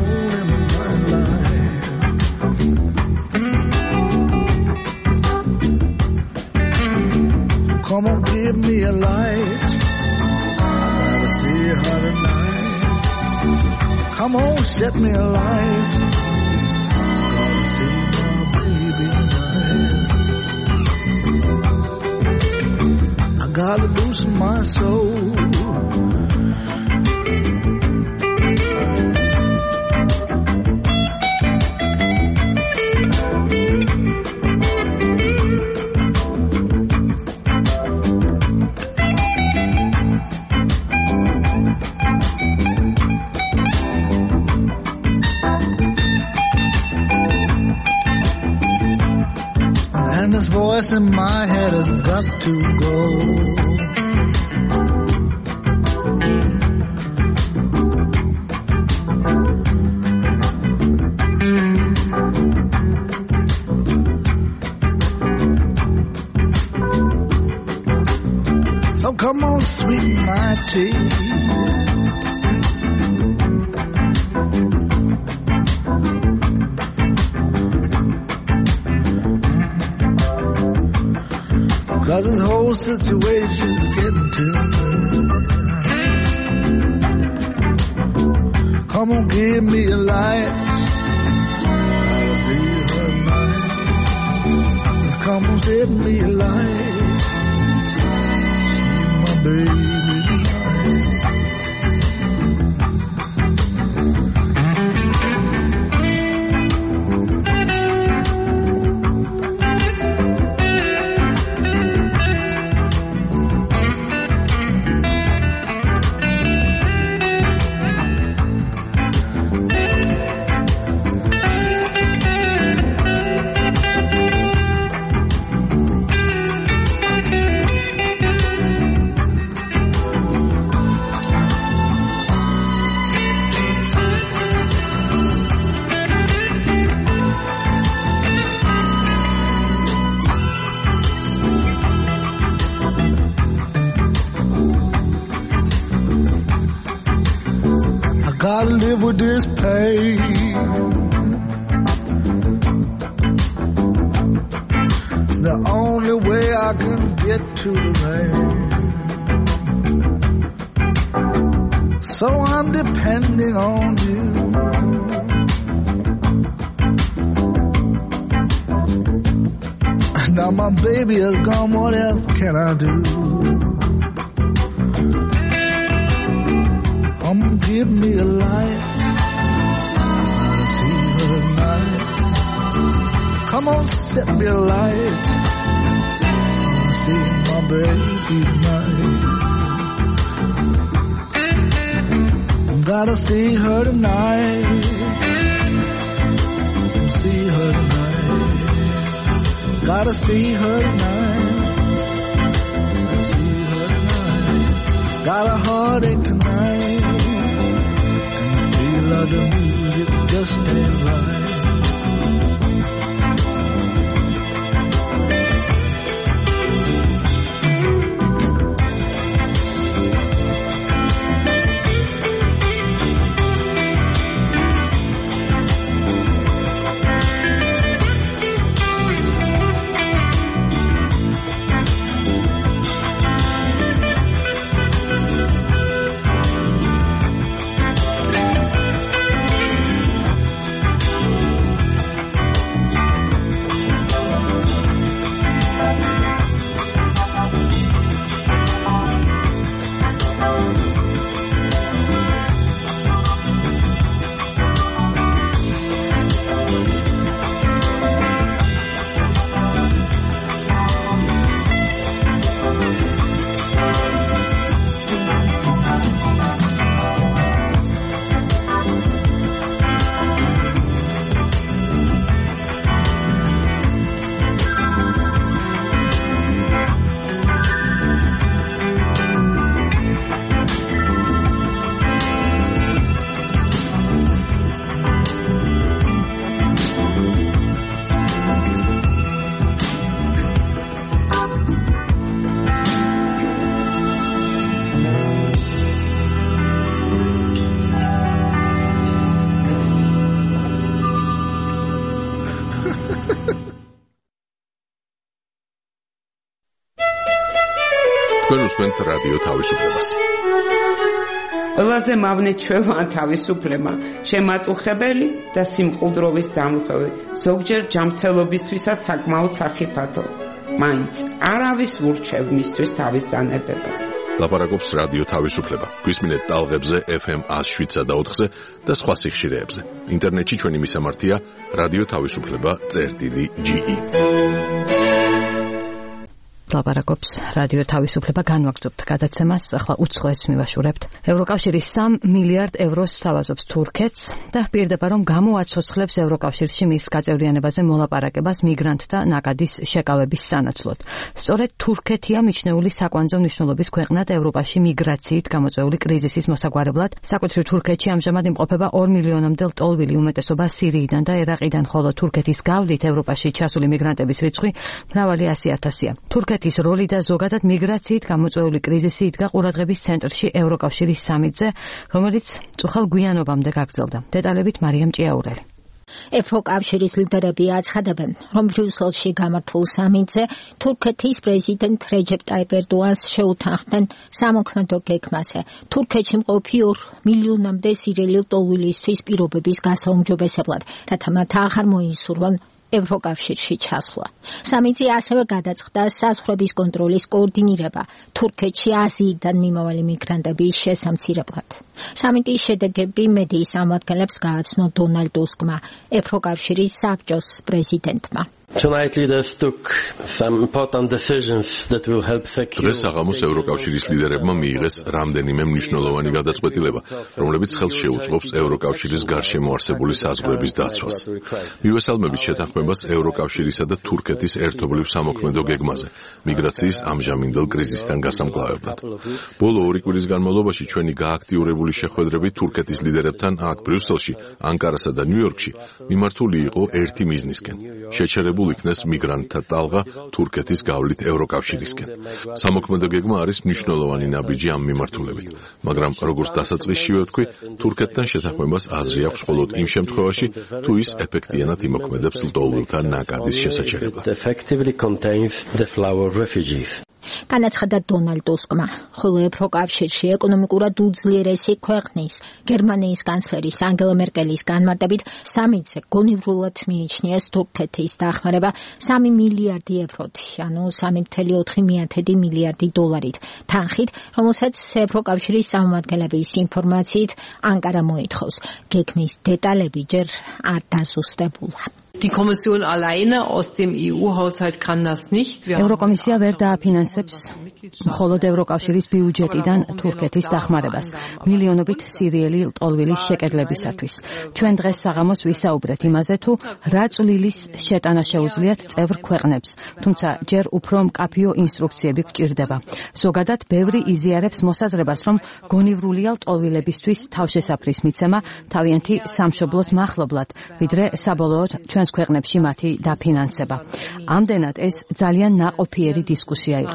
Come on, give me a light. I gotta see her tonight. Come on, set me a light. I gotta see my baby tonight. I gotta loosen my soul. And this voice in my head has got to go. So come on, sweet my tea. Cause this whole situation's getting to me. Come on, give me a light. I'll see her night. Come on, set me a light. See my baby. Gotta live with this pain. It's the only way I can get to the rain. So I'm depending on you. Now my baby is gone, what else can I do? Give me a light. I see her night. Come on, set me a light. I see my baby tonight. Gotta see her tonight. See her tonight. Gotta see her tonight. See her tonight. Got a heartache tonight. The music just ain't right. თქვენ უსმენთ რადიო თავისუფლებას. ყველაზე მავნეჩველია თავისუფლება, შემაწუხებელი და სიმყუდროვის დამხევი, ზოგჯერ ჯანმრთელობისთვისაც საკმაოდ სახიფათო. მაინც არავის ურჩევ მისთვის თავის დანედებას. ლაპარაკობს რადიო თავისუფლება. გვისმინეთ ტალღებზე FM 107.4-ზე და სხვა სიხშირეებზე. ინტერნეტში ჩვენი მისამართია radioთავისუფლება.ge. ლაპარაკობს რადიო თავისუფლება განვაგრძობთ გადაცემას, ახლა უცხოეთს მივაშურებთ. ევროკავშირი 3 მილიარდ ევროს სთავაზობს თურქეთს და პირდება რომ გამოაცოცხლებს ევროკავშირში მის გაწევრიანებაზე მოლაპარაკებას მიგრანტთა ნაკადის შეკავების სანაცვლოდ. სწორედ თურქეთია მიჩნეული საკვანძო მნიშვნელობის ქვეყნად ევროპაში მიგრაციით გამოწვეული კრიზისის მოსაგვარებლად. საკუთრივ თურქეთში ამჟამად იმყოფება 2 მილიონამდე ლტოლვილი, უმეტესობა სირიიდან და ერაყიდან, ხოლო თურქეთის გავლით ევროპაში ჩასული მიგრანტების რიცხვი მრავალი 100,000-ია. თურქეთის როლი და ზოგადად მიგრაციით გამოწვეული კრიზისი იდგა ყურადღების ცენტრში ევროკავშირის სამიტზე, რომელიც წუხალ გვიანობამდე გაგრძელდა. დეტალებით მარიამ ჭიაურელი. ევროკავშირის ლიდერები აცხადებენ, რომ ბრიუსელში გამართულ სამიტზე თურქეთის პრეზიდენტ რეჯეპ ტაიპ ერდოანს შეუთანხმდნენ სამოქმედო გეგმაზე. თურქეთში მყოფი 2 მილიონამდე სირიელი ლტოლვილისთვის პირობების გასაუმჯობესებლად, რათა მათ აღარ მოისურვონ ევროკავშირში ჩასვლა. სამიტი ასევე გადაწყდა საზღვრების კონტროლის კოორდინირება თურქეთში აზიიდან მიმავალი მიგრანტების შესამცირებლად. სამიტის შედეგები მედიის ამოადგენლებს გააცნო დონალდ ტუსკმა, ევროკავშირის საბჭოს პრეზიდენტმა. Tonight leaders took some important decisions that will help secure. დღეს საღამოს ევროკავშირის ლიდერებმა მიიღეს რამდენიმე მნიშვნელოვანი გადაწყვეტილება, რომლებიც ხელს შეუწყობს ევროკავშირის გარშემო არსებული საზღვრების დაცვას. მივესალმებით შეთანხმებას ევროკავშირისა და თურქეთის ერთობლივ სამოქმედო გეგმაზე, მიგრაციის ამჟამინდელ კრიზისთან გასამკლავებლად. ბოლო 2 კვირის განმავლობაში ჩვენი გააქტიურებული შეხვედრები თურქეთის ლიდერებთან აქ ბრიუსელში, ანკარასა და ნიუ-იორკში მიმართული იყო ერთი მიზნისკენ. შეჩერებულ იქნეს მიგრანტთა ტალღა თურქეთის გავლით ევროკავშირისკენ. სამოქმედო გეგმა არის მნიშვნელოვანი ნაბიჯი ამ მიმართულებით, მაგრამ როგორც დასაწყისშივე ვთქვი, თურქეთთან შეთანხმებას აზრი აქვს მხოლოდ იმ შემთხვევაში, თუ ის ეფექტიანად იმოქმედებს ლტოლვილთა ნაკადის შესაჩერებლად. განაცხადა დონალდ ტუსკმა, ხოლო ევროკავშირში ეკონომიკურად უძლიერესი ქვეყნის, გერმანიის კანცლერის ანგელა მერკელის განმარტებით სამიტზე გონივრულად მიიჩნიეს თურქეთის დახმარება 3 მილიარდი ევროთ, ანუ 3.4 მილიარდი დოლარით, თანხით, რომელსაც ევროკავშირის წარმომადგენლების ინფორმაციით ანკარა მოითხოვს. გეგმის დეტალები ჯერ არ დაზუსტებულა. Die Kommission alleine aus dem EU-Haushalt kann das nicht. ევროკომისია ვერ დააფინანსებს მხოლოდ ევროკავშირის ბიუჯეტიდან თურქეთის დახმარებას მილიონობით სირიელი ლტოლვილის შეკედლებისათვის. ჩვენ დღეს საღამოს ვისაუბრეთ იმაზე, თუ რა წვლილის შეტანა შეუძლიათ წევრ ქვეყნებს, თუმცა ჯერ უფრო მკაფიო ინსტრუქციები გჭირდება. ზოგადად, ბევრი იზიარებს მოსაზრებას, რომ გონივრულია ლტოლვილებისთვის თავშესაფრის მიცემა თავიანთი სამშობლოს მახლობლად, ვიდრე საბოლოოდ ჩვენს ქვეყნებში მათი დაფინანსება. ამდენად ეს ძალიან ნაყოფიერი დისკუსია იყო.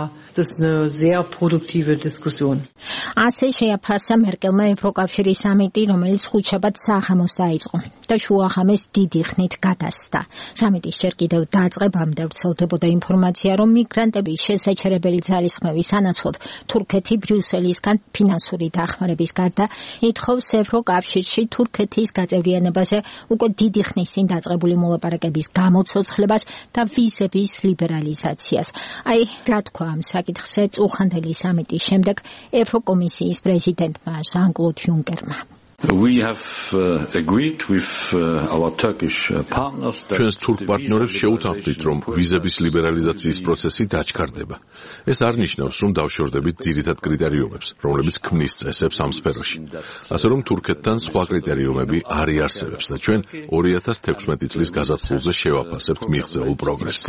ასე შეაფასა მერკელმა ევროკავშირის სამიტი, რომელიც ხუთშაბათ საღამოს დაიწყო და შუაღამეს დიდი ხნით გადასცდა. სამიტის ჯერ კიდევ დაწყებამდე ვრცელდებოდა ინფორმაცია, რომ მიგრანტების შესაჩერებელი ძალისხმევის სანაცვლოდ თურქეთი ბრიუსელისგან ფინანსური დახმარების გარდა ითხოვს ევროკავშირში თურქეთის გაწევრიანებაზე უკვე დიდი ხნის წინ დაწყებული მოლაპარაკების გამოცოცხლებას და ვიზების ლიბერალიზაციას. აი, რა თქვა ამ საკითხზე წუხანდელი სამიტის შემდეგ ევროკომისიის პრეზიდენტმა ჟან-კლოდ იუნკერმა. We have agreed with our Turkish partners that ჩვენს თურქ პარტნიორებს შეუთანხმდით, რომ ვიზების ლიბერალიზაციის პროცესი დაჩქარდება. ეს არ ნიშნავს, რომ დავშორდებით ძირითად კრიტერიუმებს, რომლებიც ქმნის წესებს ამ სფეროში. ასე რომ თურქეთთან სხვა კრიტერიუმები არ იარსებებს და ჩვენ 2016 წლის გაზაფხულზე შევაფასებთ მიღწეულ პროგრესს.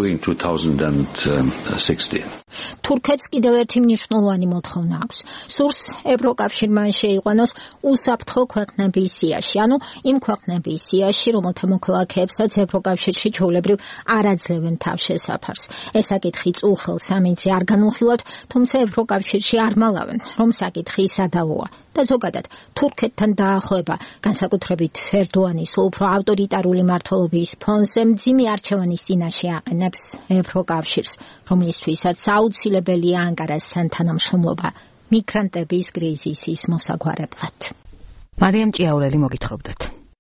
თურქეთს კიდევ ერთი მნიშვნელოვანი მოთხოვნა აქვს. სურს ევროკავშირმა შეიყვანოს უსაფრთხო ქვეყნების სიაში, ანუ იმ ქვეყნების სიაში, რომელთა მოქალაქეებსაც ევროკავშირში ჩვეულებრივ არ აძლევენ თავშესაფარს. ეს საკითხი წუხელ სამიტზე არ განუხილავთ, თუმცა ევროკავშირში არ მალავენ, რომ საკითხი სადავოა. და ზოგადად თურქეთთან დაახლოება, განსაკუთრებით ერდოანის უფრო ავტორიტარული მმართველობის ფონზე მძიმე არჩევანის წინაშე აყენებს ევროკავშირს, რომლისთვისაც აუცილებელია ანკარასთან თანამშრომლობა მიგრანტების კრიზისის მოსაგვარებლად. მარიამ ჭიაურელი მოგითხრობდეთ.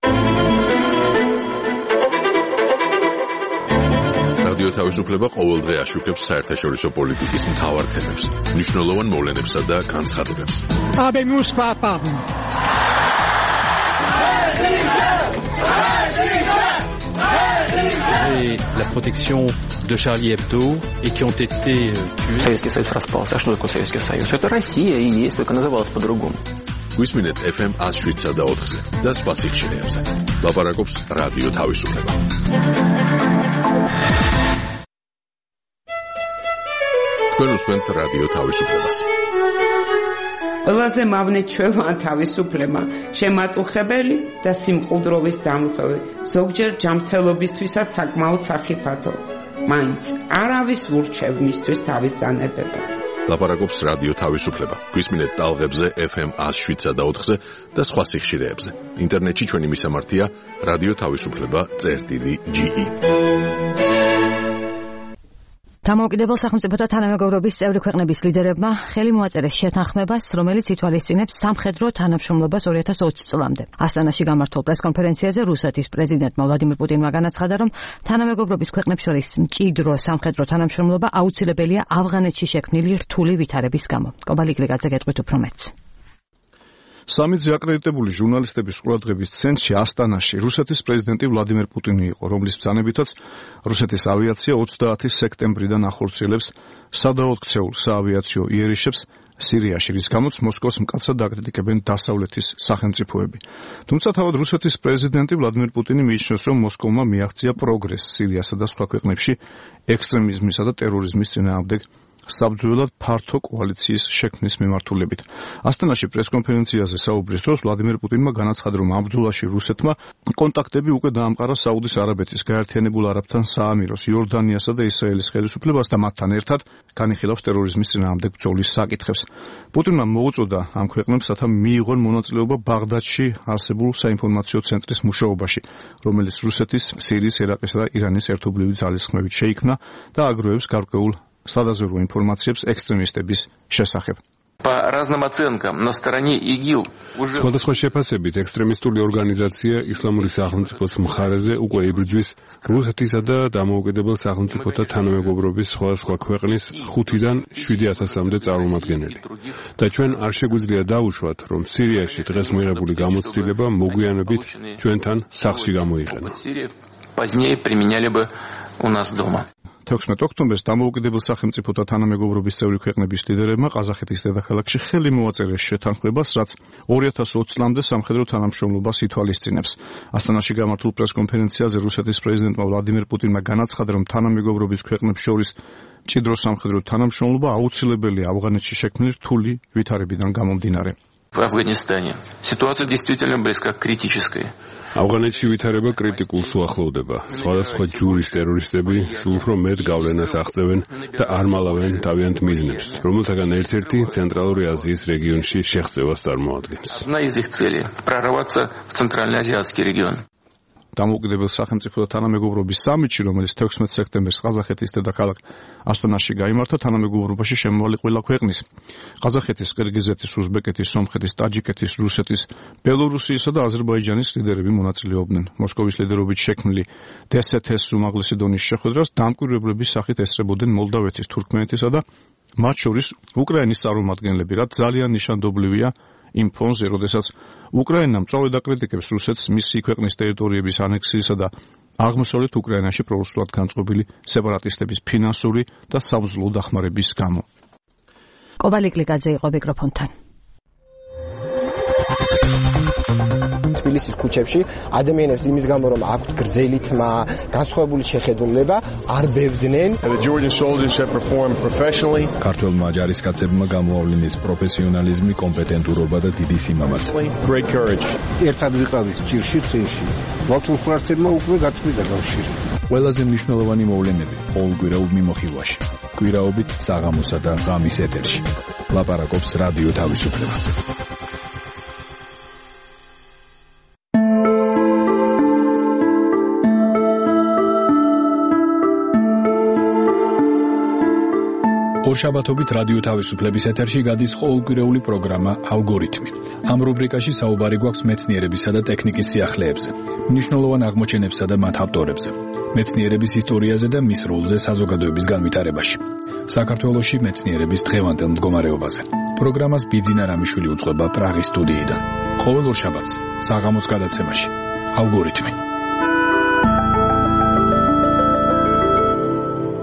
რადიო თავისუფლება ყოველდღე აშუქებს საერთაშორისო პოლიტიკის მთავარ თემებს, მნიშვნელოვან მოვლენებსა და განცხადებებს. La protection de Charlie Hebdo et qui ont été tués. Советский Союз распался. А что такое Советский Союз? Это Россия и есть, только называлась по-другому. გვისმინეთ FM 107 და 4-ზე და სხვა სიხშირეებზე. ლაპარაკობს რადიო თავისუფლება. თქვენ უსმენთ რადიო თავისუფლებას. ყველაზე მავნე ჩვევა თავისუფლება, შემაწუხებელი და სიმყუდროვის დამხევი, ზოგჯერ ჯანმრთელობისთვისაც საკმაოდ სახიფათო. მაინც არავის ურჩევ მისთვის თავის დანებებას. ლაპარაკობს რადიო თავისუფლება. გვისმინეთ ტალღებზე FM 107 და 4-ზე და სხვა სიხშირეებზე. ინტერნეტში ჩვენი მისამართია რადიო თავისუფლება.ge. დამოუკიდებელ სახელმწიფოთა თანამეგობრობის წევრი ქვეყნების ლიდერებმა ხელი მოაწერეს შეთანხმებას, რომელიც ითვალისწინებს სამხედრო თანამშრომლობას 2020 წლამდე. ასტანაში გამართულ პრესკონფერენციაზე რუსეთის პრეზიდენტმა ვლადიმირ პუტინმა განაცხადა, რომ თანამეგობრობის ქვეყნებს შორის მჭიდრო სამხედრო თანამშრომლობა აუცილებელია ავღანეთში შექმნილი რთული ვითარების გამო. კობალიკრიკაძე გეტყვით უფრო მეტს. სამი აკრედიტებული ჟურნალისტების ყურადღების ცენტრში ასტანაში რუსეთის პრეზიდენტი ვლადიმირ პუტინი იყო, რომლის ბრძანებითაც რუსეთის ავიაცია 30 სექტემბრიდან ახორციელებს სადაოქცეულ საავიაციო იერიშებს სირიაში, რის გამოც მოსკოვს მკაცრად აკრიტიკებენ დასავლეთის სახელმწიფოები. თუმცა თავად რუსეთის პრეზიდენტი ვლადიმირ პუტინი მიიჩნევს, რომ მოსკოვმა მიაღწია პროგრესს სირიასა და სხვა ქვეყნებში ექსტრემიზმისა და ტერორიზმის წინააღმდეგ საბრძოლოდ ფართო კოალიციის შექმნის მიმართულებით. ასტანაში პრესკონფერენციაზე საუბრის დროს ვლადიმირ პუტინმა განაცხადა, რომ ამ ბრძოლაში რუსეთმა კონტაქტები უკვე დაამყარა საუდის არაბეთის, გაერთიანებულ არაბთან საამიროს, იორდანიასა და ისრაელის ხელისუფლებას და მათთან ერთად განიხილავს ტერორიზმის წინააღმდეგ ბრძოლის საკითხებს. პუტინმა მოუწოდა ამ ქვეყნებს, რათა მიიღონ მონაწილეობა ბაღდადში არსებულ საინფორმაციო ცენტრის მუშაობაში, რომელიც რუსეთის, სირიის, ერაყისა და ირანის ერთობლივი ძალისხმევით შეიქმნა და აგროვებს გარკვეულ სადაზვერვო ინფორმაციებს ექსტრემისტების შესახებ. По разным оценкам, на стороне ИГИЛ уже... სხვადასხვა შეფასებით, ექსტრემისტული ორგანიზაცია ისლამური სახელმწიფოს მხარეზე უკვე იბრძვის რუსეთისა და დამოუკიდებელ სახელმწიფოთა თანამეგობრობის სხვადასხვა ქვეყნის 5-დან 7,000-მდე წარმომადგენელი. და ჩვენ არ შეგვიძლია დაუშვათ, რომ სირიაში დღეს მიღებული გამოცდილება მოგვიანებით ჩვენთან სახლში გამოიყენა. Позднее применяли бы у нас дома. 16 ოქტომბერს დამოუკიდებელ სახელმწიფოთა თანამეგობრობის წევრი ქვეყნების ლიდერებმა ყაზახეთის დედაქალაქში ხელი მოაწერეს შეთანხმებას, რაც 2020 წლამდე სამხედრო თანამშრომლობას ითვალისწინებს. ასტანაში გამართულ პრესკონფერენციაზე რუსეთის პრეზიდენტმა ვლადიმირ პუტინმა განაცხადა, რომ თანამეგობრობის ქვეყნებს შორის მჭიდრო სამხედრო თანამშრომლობა აუცილებელია ავღანეთში შექმნილი რთული ვითარებიდან გამომდინარე. В Афганистане ситуация действительно близка к критической. ავღანეთში ვითარება კრიტიკულს უახლოვდება. სხვადასხვა ჯურის ტერორისტები სულ უფრო მეტ გავლენას აღწევენ და არ მალავენ თავიანთ მიზნებს, რომელთაგან ერთ-ერთი ცენტრალური აზიის რეგიონში შეღწევას წარმოადგენს. Одна из их целей прорваться в Центральноазиатский регион. დამოუკიდებელ სახელმწიფოთა თანამეგობრობის სამიტში, რომელიც 16 სექტემბერს ყაზახეთის დედაქალაქ ასტანაში გაიმართა, თანამეგობრობაში შემოვალი ყველა ქვეყნის ყაზახეთის, ყირგიზეთის, უზბეკეთის, სომხეთის, ტაჯიკეთის, რუსეთის, ბელორუსიისა და აზერბაიჯანის ლიდერები მონაწილეობდნენ. მოსკოვის ლიდერობით შექმნილი DST-ს უმაღლესი დონის შეხვედრას დამკვირვებლების სახით ესწრებოდნენ მოლდავეთის, თურქმენეთისა და მათ შორის უკრაინის წარმომადგენლები, რაც ძალიან ნიშანდობლივია იმ ფონზე, როდესაც უკრაინა მწვავედ აკრიტიკებს რუსეთს მისი ქვეყნის ტერიტორიების ანექსიისა და აღმოსავლეთ უკრაინაში პრორუსულად განწყობილი სეპარატისტების ფინანსური და სამძლო დახმარების გამო. კობალიკრიკაძე იყო მიკროფონთან. თბილისის ქუჩებში ადამიანებს იმის გამო რომ აქვთ გრძელი თმა, განსხვავებული შეხედულება, არ ბევდნენ. The Georgian soldiers have performed professionally. ქართველმა ჯარისკაცებმა გამოავლინეს პროფესიონალიზმი, კომპეტენტურობა და დიდი სიმამაცე. Great courage. ერთად ვიყავით ჭირში წინში. მართლმსვართებმა უკვე გაწყვიტა კავშირი. ყველაზე მნიშვნელოვანი მოვლენები ყოველკვირეულ მიმოხილვაში. კვირაობით საღამოსა და ღამის ეთერში. ლაპარაკობს რადიო თავისუფლება. შაბათობით რადიო თავისუფლების ეთერში გადის ყოველკვირეული პროგრამა ალგორითმი. ამ რუბრიკაში საუბარი გვაქვს მეცნიერებისა და ტექნიკის სიახლეებზე, მნიშვნელოვან აღმოჩენებსა და მათ ავტორებზე, მეცნიერების ისტორიაზე და მის როლზე საზოგადოების განვითარებაში. საქართველოში მეცნიერების დღევანდელ მდგომარეობაზე. პროგრამას ბიძინა რამიშვილი უწყება პრაღის სტუდიიდან. ყოველ ორშაბათს საღამოს გადაცემაში ალგორითმი.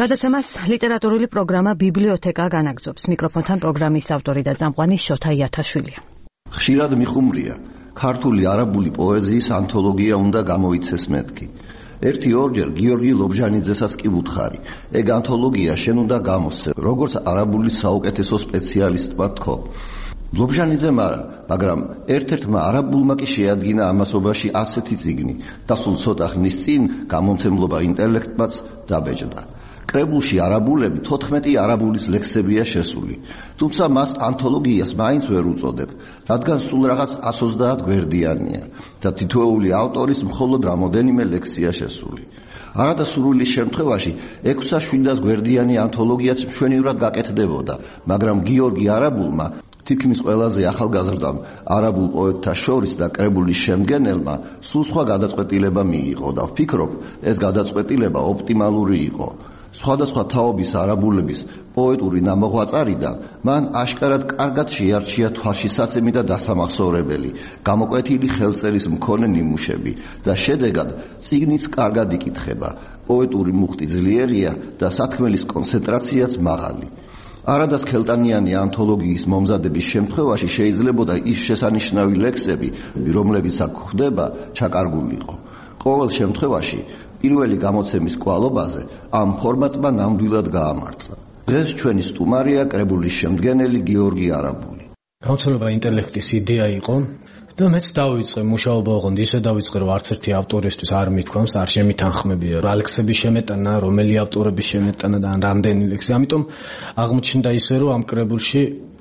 გადაცემას ლიტერატურული პროგრამა ბიბლიოთეკა განაგრძობს. მიკროფონთან პროგრამის ავტორი და წამყვანი შოთა იათაშვილია. ხშირად მიხუმრია, ქართული არაბული პოეზიის ანთოლოგია უნდა გამოიცეს მეთქი. ერთი-ორჯერ გიორგი ლობჟანიძესაც კი ვუთხარი. ეგ ანთოლოგია შენ უნდა გამოსცე, როგორც არაბული საუკეთესო სპეციალისტმა თქო. ლობჟანიძემ არა, მაგრამ ერთ-ერთმა არაბულმა კი შეადგინა ამასობაში ასეთი წიგნი და სულ ცოტა ხნის წინ გამომცემლობა ინტელექტმაც დაბეჭდა. კრებულში არაბულები 14 არაბულის ლექსებია შესული. თუმცა მას ანთოლოგიას მაინც ვერ უწოდებ, რადგან სულ რაღაც 130 გვერდიანია და თითოეული ავტორის მხოლოდ რამოდენიმე ლექსია შესული. არადასრულის შემთხვევაში 600-700 გვერდიანი ანთოლოგიაც მშვენივრად გაკეთდებოდა, მაგრამ გიორგი არაბულმა თითქმის ყველაზე ახალგაზრდამ არაბულ პოეტთა შორის და კრებულის შემდგენელმა სულ სხვა გადაწყვეტილება მიიღო და ვფიქრობ, ეს გადაწყვეტილება ოპტიმალური იყო. სხვადასხვა თაობის არაბულების პოეტური ნამოღვაწარიდან მან აშკარად კარგად შეარჩია თვალშისაცემი და დასამახსოვრებელი, გამოკვეთილი ხელწერის მქონე ნიმუშები და შედეგად წიგნიც კარგად იკითხება, პოეტური მუხტი ძლიერია და სათქმელის კონცენტრაციაც მაღალი. არადას ქელტანიანი ანთოლოგიის მომზადების შემთხვევაში შეიძლებოდა ის შესანიშნავი ლექსები, რომლებიც აქ გვხვდება, ჩაკარგულიყო. ყოველ შემთხვევაში პირველი გამოცემის კვალობაზე ამ ფორმატმა ნამდვილად გაამართლა. დღეს ჩვენი სტუმარია კრებულის შემდგენელი გიორგი არაბული. გამოცემლობა ინტელექტის იდეა იყო და მეც დავიწყე მუშაობა, ოღონდ ისე დავიწყე, რომ არც ერთი ავტორისთვის არ მithქვამს, არ შემითანხმებია რა ლექსების შემეტანა, რომელი ავტორების შემეტანა და რამდენი ლექსი. ამიტომ აღმოჩნდა ისე, რომ ამ კრებულში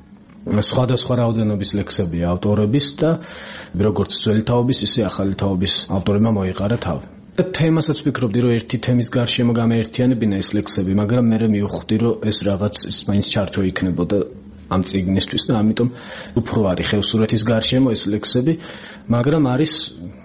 სხვადასხვა რაოდენობის ლექსებია ავტორების და როგორც ძველი თაობის, ისე ახალი თაობის ავტორებმა მოიყარა თავი. თემასაც ვფიქრობდი, რომ ერთი თემის გარშემო გამეერთიანებინა ეს ლექსები, მაგრამ მე მივხვდი, რომ ეს რაღაც მაინც ჩართო იქნებოდა ამ წიგნისთვის და ამიტომ უფრო არის ხევსურეთის გარშემო ეს ლექსები, მაგრამ არის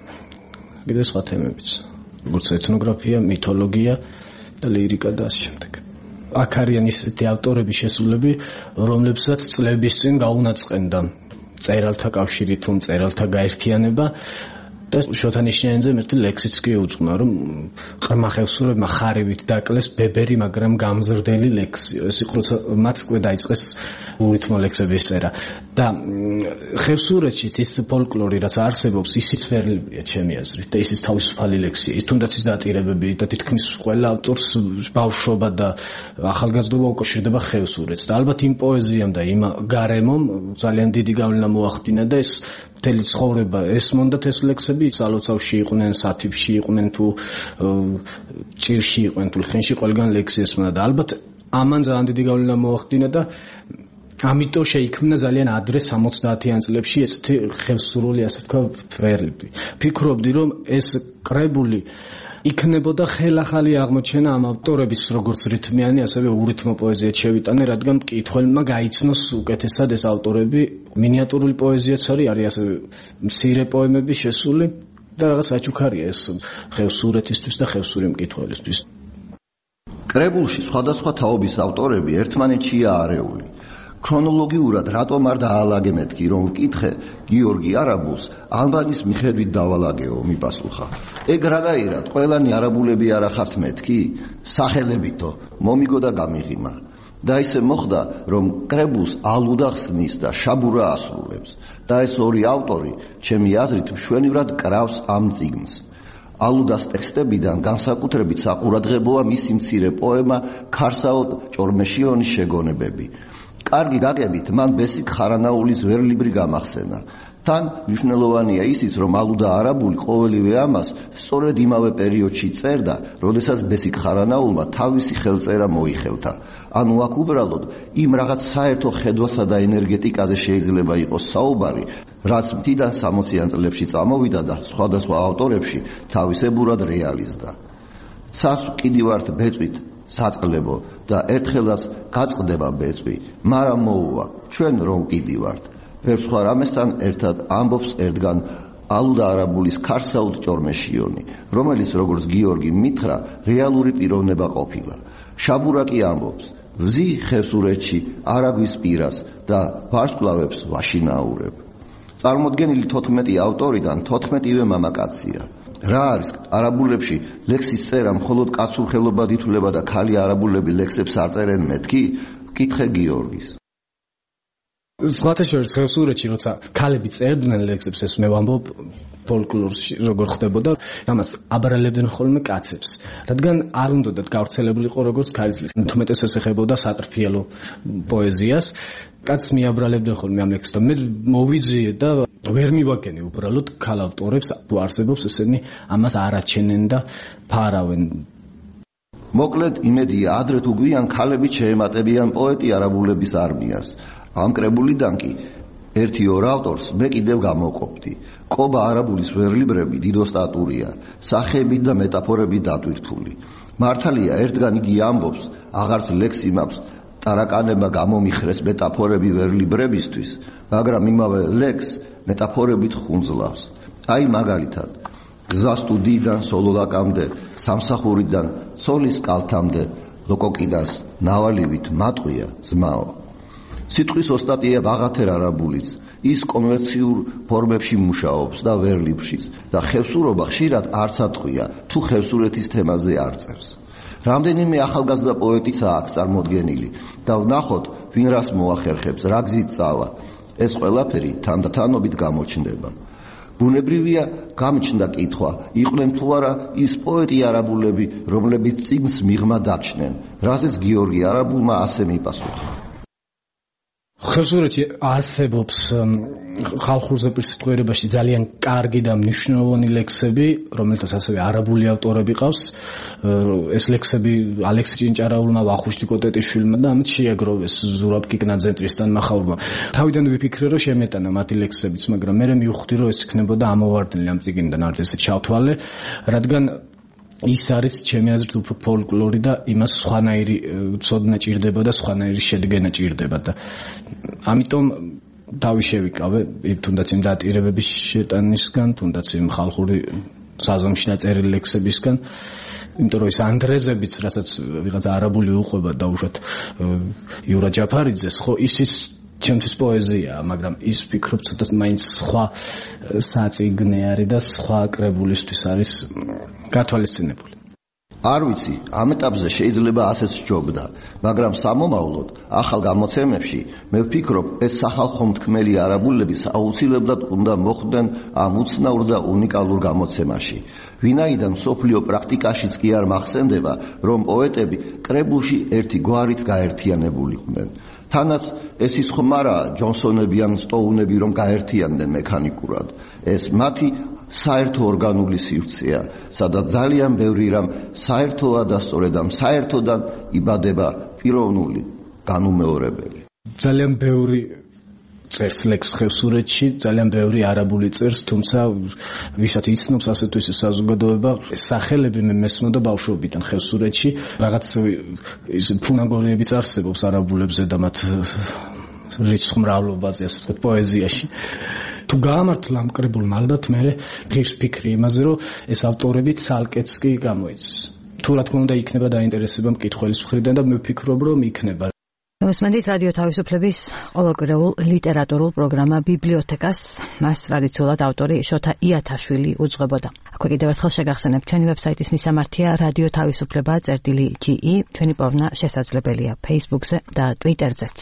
კიდე სხვა თემებიც, როგორც ეთნოგრაფია, მითოლოგია და ლირიკა და ასე შემდეგ. აქ არიან ისეთი ავტორები შესულები, რომლებსაც წლების წინ გაუნაწყენდა წერალთა კავშირი თუ წერალთა გაერთიანება და შოთანიშნიანზე ერთი ლექსიც კი უძღვნა, რომ ყრმა ხევსურებმა ხარივით დაკლეს ბებერი, მაგრამ გამზრდელი ლექსი. ეს იყო მათ უკვე დაიწყეს ურითმო ლექსების წერა. და ხევსურეთშიც ის ფოლკლორი, რაც არსებობს, ისიც ვერლებია ჩემი აზრით და ისიც თავისუფალი ლექსია. ის თუნდაც ის დატირებები და თითქმის ყველა ავტორს ბავშვობა და ახალგაზრდობა უკავშირდება ხევსურეთს. და ალბათ იმ პოეზიამ და იმ გარემომ ძალიან დიდი გავლენა მოახდინა და ეს მთელი ცხოვრება ესმონდათ ეს ლექსები, სალოცავში იყვნენ, სათიფში იყვნენ თუ ჭირში იყვნენ თუ ხენში, ყველგან ლექსი ესმოდა და ალბათ ამან ძალიან დიდი გავლენა მოახდინა და ამიტომ შეიქმნა ძალიან ადრე 70-იან წლებში ესეთი ხევსურული, ასე თქვა, ვერლები. ფიქრობდი, რომ ეს კრებული იქნებოდა ხელახალი აღმოჩენა ამ ავტორების, როგორც რითმიანი, ასევე ურითმო პოეზიად შევიტანე, რადგან მკითხველმა გაიცნოს უკეთესად ეს ავტორები. მინიატურული პოეზიაც არის ასევე მცირე პოემები შესული და რაღაც აჩუქარია ეს ხევსურეთისთვის და ხევსური მკითხველისთვის. კრებულში სხვადასხვა თაობის ავტორები ერთმანეთშია არეული. ქრონოლოგიურად რატომ არ დაალაგე მეთქი, რომ ვკითხე გიორგი არაბულს ალბანის მიხედვით დავალაგეო, მიპასუხა. ეგ რადაირად, ყველანი არაბულები არ ახართ მეთქი? სახელებითო, მომიგო და გამიღიმა. და ისე მოხდა, რომ კრებულს ალუდა ხსნის და შაბურა ასრულებს. და ეს ორი ავტორი, ჩემი აზრით, მშვენივრად კრავს ამ წიგნს. ალუდას ტექსტებიდან განსაკუთრებით საყურადღებოა მისი მცირე პოემა ქარსაო ჭორმეშიონის შეგონებები. კარგი გაგებით, მან ბესიკ ხარანაულის ვერლიბრი გამახსენა. თან მნიშვნელოვანია ისიც, რომ ალუდა არაბული ყოველივე ამას სწორედ იმავე პერიოდში წერდა, როდესაც ბესიკ ხარანაულმა თავისი ხელწერა მოიხელთა. ანუ აქ უბრალოდ იმ რაღაც საერთო ხედვასა და ენერგეტიკაზე შეიძლება იყოს საუბარი, რაც მთიდან 60-იან წლებში წამოვიდა და სხვადასხვა ავტორებში თავისებურად რეალიზდა. ცას ვყიდივართ ბეწვით საწყლებო და ერთხელაც გაწყდება ბეწვი, მაგრამ მოუვა, ჩვენ რომ ვყიდივართ. ვერ სხვა რამესთან ერთად ამბობს ერთგან ალუდა არაბულის ქარსაუდ ჭორმეშიონი, რომელიც როგორც გიორგი მითხრა, რეალური პიროვნება ყოფილა. შაბურა კი ამბობს, ვზი ხევსურეთში არაგვის პირას და ვარსკვლავებს ვაშინაურებ. წარმოდგენილი 14 ავტორიდან 14-ვე მამაკაცია. რა არის არაბულებში ლექსის წერა მხოლოდ კაცურ ხელობად ითვლება და ქალი არაბულები ლექსებს არ წერენ მეთქი? კითხე გიორგის. სხვათა შორის ხევსურეთში როცა ქალები წერდნენ ლექსებს ეს მე ვამბობ ფოლკლორში როგორ ხდებოდა ამას აბრალებდნენ ხოლმე კაცებს რადგან არ უნდათ გავრცელებულიყო როგორც ქალისთვის თუმეტეს ეს ეხებოდა სატრფიელო პოეზიას კაცს მიაბრალებდნენ ხოლმე ამ ლექსს და მე მოვიძიე და ვერ მივაგენე უბრალოდ ქალ ავტორებს თუ არსებობს ესენი ამას არ აჩენენ და ფარავენ მოკლედ იმედია ადრე თუ გვიან ქალები შეემატებიან პოეტი არაბულების არმიას ამ კრებულიდან კი ერთი ორ ავტორს მე კიდევ გამოვყოფდი. კობა არაბულის ვერლიბრები დიდოსტატურია, სახეებით და მეტაფორებით დატვირთული. მართალია, ერთგან იგი ამბობს, აღარც ლექსი მაქვს ტარაკანება გამომიხრეს მეტაფორები ვერლიბრებისთვის, მაგრამ იმავე ლექსს მეტაფორებით ხუნძლავს. აი მაგალითად, გზა სტუდიიდან სოლოლაკამდე, სამსახურიდან ცოლის კალთამდე, ლოკოკიდას ნავალივით მატყვია ძმაო. სიტყვის ოსტატია ბაღათერ არაბულიც ის კონვერციულ ფორმებში მუშაობს და ვერლიბრშიც და ხევსურობა ხშირად არც ატყვია თუ ხევსურეთის თემაზე არ წერს. რამდენიმე ახალგაზრდა პოეტისა აქვს წარმოდგენილი და ვნახოთ ვინ რას მოახერხებს, რა გზით წავა. ეს ყველაფერი თანდათანობით გამოჩნდება. ბუნებრივია გამჩნდა კითხვა, იყვნენ თუ არა ის პოეტი არაბულები, რომლებიც წიგნს მიღმა დარჩნენ, რაზეც გიორგი არაბულმა ასე მიპასუხა. ხევსურეთში არსებობს ხალხურ ზეპირსიტყვიერებაში ძალიან კარგი და მნიშვნელოვანი ლექსები, რომელთაც ასევე არაბული ავტორები ყავს. ეს ლექსები ალექსი ჭინჭარაულმა, ვახუშტი კოტეტიშვილმა და ამით შეაგროვეს ზურაბ კიკნაძენტრისთან მახაურმა. თავიდან ვიფიქრე, რომ შემეტანა მათი ლექსებიც, მაგრამ მე მივხვდი, რომ ეს იქნებოდა ამოვარდნილი ამ წიგნიდან არც ესე ჩავთვალე, რადგან ის არის ჩემი აზრით უფრო ფოლკლორი და იმას სხვანაირი ცოდნა ჭირდება და სხვანაირი შედგენა ჭირდება და ამიტომ დავი შევიკავე თუნდაც იმ დატირებების შეტანისგან, თუნდაც იმ ხალხური საზომში დაწერილი ლექსებისგან, იმიტომ რომ ეს ანდრეზებიც, რასაც ვიღაცა არაბული უყვება დაუშვათ იურა ჯაფარიძეს, ხო ისიც ჩემთვის პოეზია, მაგრამ ის ვფიქრობ, ცოტა მაინც სხვა საწიგნე არის და სხვა კრებულისთვის არის გათვალისწინებული. არ ვიცი, ამ ეტაპზე შეიძლება ასეც ჯობდა, მაგრამ სამომავლოდ ახალ გამოცემებში მე ვფიქრობ, ეს სახალხო მთქმელი არაბულების აუცილებლად უნდა მოხვდნენ ამ უცნაურ და უნიკალურ გამოცემაში. ვინაიდან მსოფლიო პრაქტიკაშიც კი არ მახსენდება, რომ პოეტები კრებულში ერთი გვარით გაერთიანებულიყვნენ. თანაც ეს ის ხმარა ჯონსონები ან სტოუნები რომ გაერთიანდნენ მექანიკურად. ეს მათი საერთო ორგანული სივრცეა, სადაც ძალიან ბევრი რამ საერთოა და სწორედ ამ საერთოდან იბადება პიროვნული განუმეორებელი. ძალიან ბევრი წერს ლექს ხევსურეთში, ძალიან ბევრი არაბული წერს, თუმცა ვისაც იცნობს ასე თუ ისე საზოგადოება, სახელები მე მესმოდა ბავშვობიდან ხევსურეთში, რაღაც ის ფუნაგორიებიც არსებობს არაბულებზე და მათ რიცხვმრავლობაზე, ასე ვთქვათ, პოეზიაში. თუ გაამართლა ამ კრებულმა, ალბათ მე ღირს ფიქრი იმაზე, რომ ეს ავტორები ცალკეც კი გამოიცეს. თუ რა თქმა უნდა იქნება დაინტერესება მკითხველის მხრიდან და მე ვფიქრობ, რომ იქნება. მოსმენთ რადიო თავისუფლების ყოველკვირეულ ლიტერატურულ პროგრამა ბიბლიოთეკას, მას ტრადიციულად ავტორი შოთა იათაშვილი უძღვებოდა. აქვე კიდევ ერთხელ შეგახსენებთ, ჩვენი ვებსაიტის მისამართია რადიო თავისუფლება.ge, ჩვენი პოვნა შესაძლებელია Facebook-ზე და Twitter-ზეც.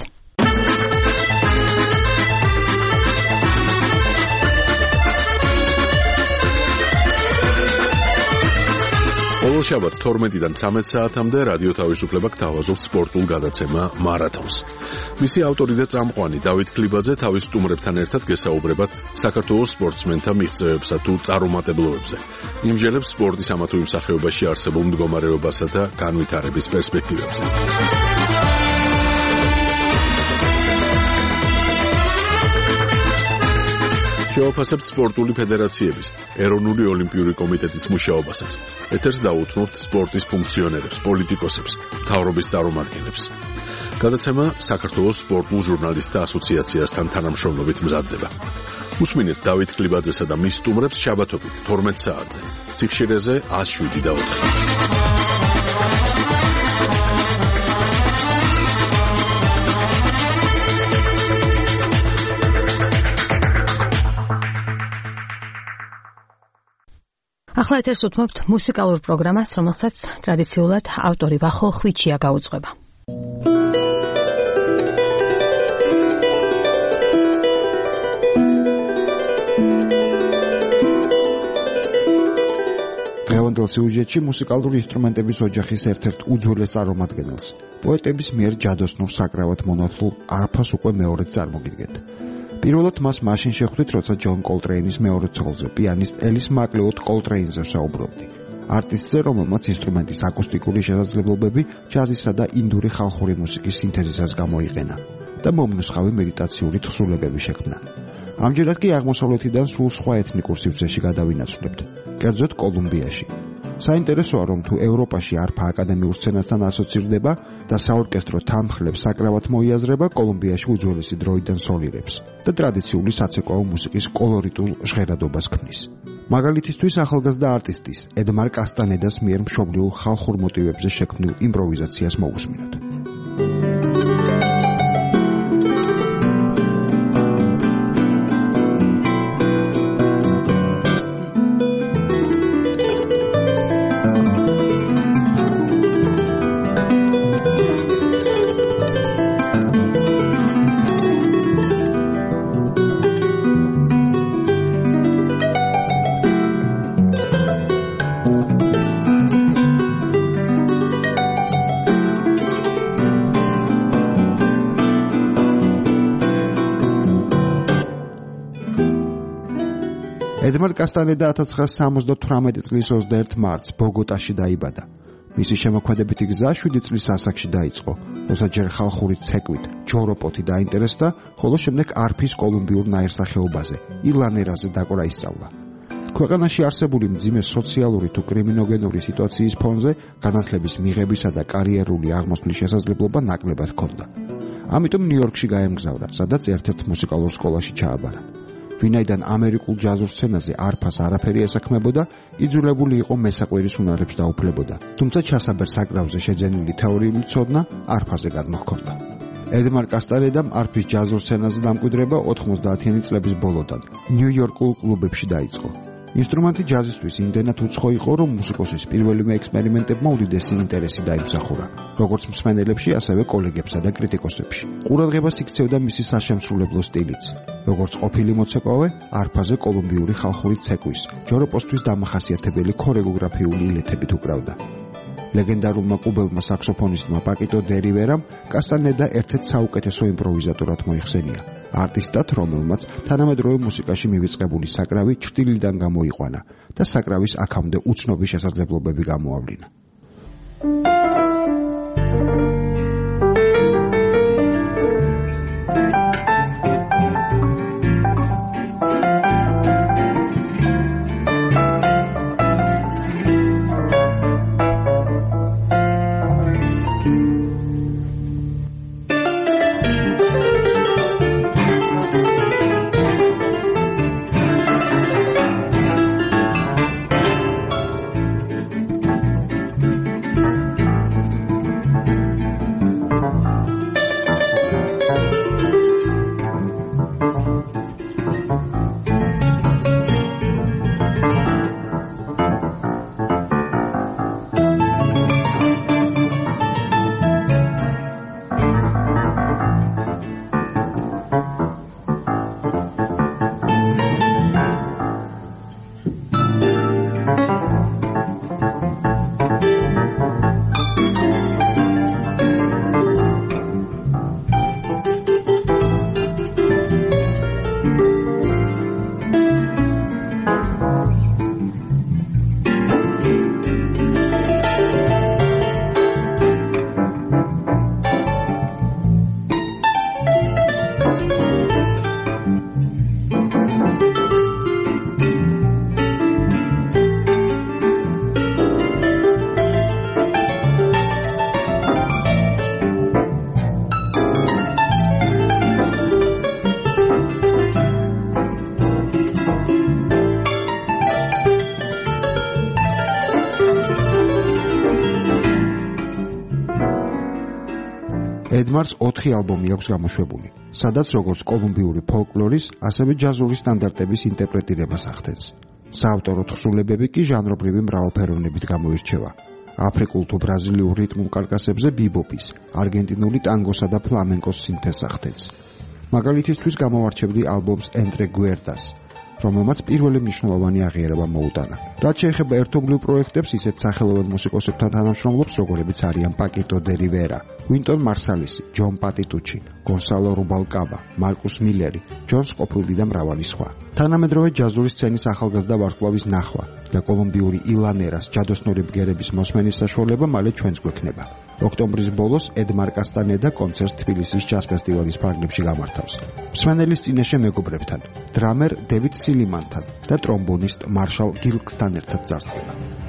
ყოველ შაბათს 12-დან 13 საათამდე რადიო თავისუფლება გთავაზობს სპორტულ გადაცემა მარათონს. მისი ავტორი და წამყვანი დავით ქლიბაძე თავის სტუმრებთან ერთად გესაუბრებათ საქართველოს სპორტსმენთა მიღწევებსა თუ წარუმატებლობებზე. იმჟელებს სპორტის ამა თუ იმ სახეობაში არსებულ მდგომარეობასა და განვითარების პერსპექტივებზე. შევაფასებთ სპორტული ფედერაციების, ეროვნული ოლიმპიური კომიტეტის მუშაობასაც. ეთერს დაუთმობთ სპორტის ფუნქციონერებს, პოლიტიკოსებს, მთავრობის წარმომადგენლებს. გადაცემა საქართველოს სპორტულ ჟურნალისტთა ასოციაციასთან თანამშრომლობით მზადდება. უსმინეთ დავით ქლიბაძესა და მის სტუმრებს შაბათობით 12 საათზე. ციხშირეზე 107.4. ახლა ეთერს უთმობთ მუსიკალურ პროგრამას, რომელსაც ტრადიციულად ავტორი ვახო ხვიჩია გაუძღვება. დღევანდელ სიუჟეტში მუსიკალური ინსტრუმენტების ოჯახის ერთ-ერთ უძველეს წარმომადგენელს, პოეტების მიერ ჯადოსნურ საკრავად მონათლულ არფას უკვე მეორედ წარმოგიდგენთ. პირველად მას მაშინ შეხვდით, როცა ჯონ კოლტრეინის მეორე ცოლზე, პიანისტ ელის მაკლეოდ კოლტრეინზე ვსაუბრობდი. არტისტზე, რომელმაც ინსტრუმენტის აკუსტიკური შესაძლებლობები ჯაზისა და ინდური ხალხური მუსიკის სინთეზისას გამოიყენა და მომნუსხავი მედიტაციური თხზულებები შექმნა. ამჯერად კი აღმოსავლეთიდან სულ სხვა ეთნიკურ სივრცეში გადავინაცვლებთ, კერძოდ კოლუმბიაში. საინტერესოა, რომ თუ ევროპაში არფა აკადემიურ სცენასთან ასოცირდება და საორკესტრო თანმხლებს საკრავად მოიაზრება, კოლუმბიაში უძველესი დროიდან სოლირებს და ტრადიციული საცეკვაო მუსიკის კოლორიტულ ჟღერადობას ქმნის. მაგალითისთვის ახალგაზრდა არტისტის ედმარ კასტანედას მიერ მშობლიურ ხალხურ მოტივებზე შექმნილ იმპროვიზაციას მოვუსმინოთ. ედმარ კასტანედა 1978 წლის 21 მარტს ბოგოტაში დაიბადა. მისი შემოქმედებითი გზა 7 წლის ასაკში დაიწყო, როცა ჯერ ხალხური ცეკვით ჯოროპოტი დაინტერესდა, ხოლო შემდეგ არფის კოლუმბიურ ნაირსახეობაზე, ილანერაზე დაკვრა ისწავლა. ქვეყანაში არსებული მძიმე სოციალური თუ კრიმინოგენური სიტუაციის ფონზე განათლების მიღებისა და კარიერული აღმოსვლის შესაძლებლობა ნაკლებად ჰქონდა. ამიტომ ნიუ-იორკში გაემგზავრა, სადაც ერთ-ერთ მუსიკალურ სკოლაში ჩააბარა. ვინაიდან ამერიკულ ჯაზურ სცენაზე არფას არაფერი ესაქმებოდა, იძულებული იყო მესაყვირის უნარებს დაუფლებოდა, თუმცა ჩასაბერ საკრავზე შეძენილი თეორიული ცოდნა არფაზე გადმოჰქონდა. ედმარ კასტანედამ არფის ჯაზურ სცენაზე დამკვიდრება 90-იანი წლების ბოლოდან ნიუ-იორკულ კლუბებში დაიწყო. ინსტრუმენტი ჯაზისთვის იმდენად უცხო იყო, რომ მუსიკოსის პირველივე ექსპერიმენტებმა უდიდესი ინტერესი დაიმსახურა, როგორც მსმენელებში, ასევე კოლეგებსა და კრიტიკოსებში. ყურადღებას იქცევდა მისი საშემსრულებლო სტილიც, როგორც ყოფილი მოცეკვავე, არფაზე კოლუმბიური ხალხური ცეკვის, ჯოროპოსთვის დამახასიათებელი ქორეოგრაფიული ილეთებით უკრავდა. ლეგენდარულმა კუბელმა საქსოფონისტმა პაკიტო დე რივერამ კასტანედა ერთ-ერთ საუკეთესო იმპროვიზატორად მოიხსენია, არტისტად, რომელმაც თანამედროვე მუსიკაში მივიწყებული საკრავი ჩრდილიდან გამოიყვანა და საკრავის აქამდე უცნობი შესაძლებლობები გამოავლინა. ედმარს 4 ალბომი აქვს გამოშვებული, სადაც როგორც კოლუმბიური ფოლკლორის, ასევე ჯაზური სტანდარტების ინტერპრეტირებას ახდენს. საავტორო თხზულებები კი ჟანრობრივი მრავალფეროვნებით გამოირჩევა. აფრიკულ თუ ბრაზილიურ რიტმულ კარკასებზე ბიბოპის, არგენტინული ტანგოსა და ფლამენკოს სინთეზს ახდენს. მაგალითისთვის გამოვარჩევდი ალბომს Entre Guerdas, რომელმაც პირველი მნიშვნელოვანი აღიარება მოუტანა. რაც შეეხება ერთობლივ პროექტებს, ისეთ სახელოვან მუსიკოსებთან თანამშრომლობს, როგორებიც არიან Paquito de Rivera, Wynton Marsalisi, John Patitucci, Gonzalo Rubalcaba, Marcus Milleri, John Scofield და მრავალი სხვა. თანამედროვე ჯაზური სცენის ახალგაზრდა ვარსკვლავის ნახვა და კოლუმბიური ილანერას ჯადოსნური ბგერების მოსმენის საშუალება მალე ჩვენს გვექნება. ოქტომბრის ბოლოს ედმარ კასტანედა კონცერტს თბილისის ჯაზ ფესტივალის ფარგლებში გამართავს. მსმენელის წინაშე მეგობრებთან, დრამერ დევიდ სილიმანთან და ტრომბონისტ მარშალ გილკსთან ერთად ძარცდება.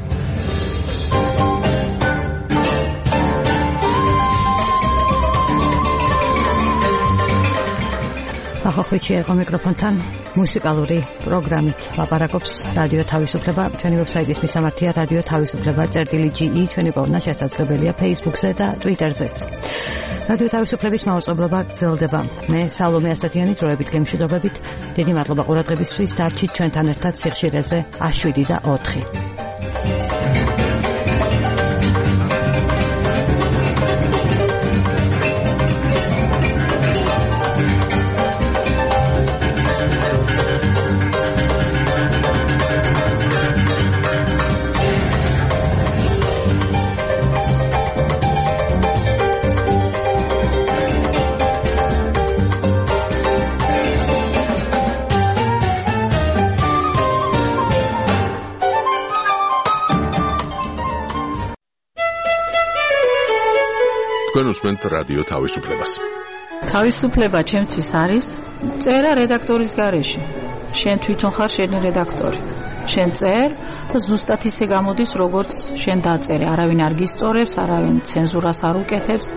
ახოხვიჩი იყო მიკროფონთან მუსიკალური პროგრამით ლაპარაკობს რადიო თავისუფლება. ჩვენი ვებსაიტის მისამართია რადიო თავისუფლება.ge. ჩვენი პოვნა შესაძლებელია Facebook-ზე და Twitter-ზეც. რადიო თავისუფლების მაუწყებლობა გრძელდება. მე სალომე ასათიანი დროებით გემშვიდობებით. დიდი მადლობა ყურადღებისთვის. დარჩით ჩვენთან ერთად სიხშირეზე 7 და 4. თქვენ უსმენთ რადიო თავისუფლებას. თავისუფლება ჩემთვის არის წერა რედაქტორის გარეშე. შენ თვითონ ხარ შენი რედაქტორი. შენ წერ და ზუსტად ისე გამოდის, როგორც შენ დაწერე. არავინ არ გისწორებს, არავინ ცენზურას არ უკეთებს.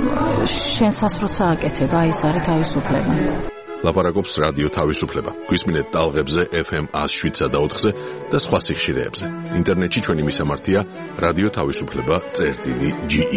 შენსაც როცა აკეთებ, აი ეს არის თავისუფლება. ლაპარაკობს რადიო თავისუფლება. გვისმინეთ ტალღებზე FM 107 და 4-ზე და სხვა სიხშირეებზე. ინტერნეტში ჩვენი მისამართია რადიო თავისუფლება.ge.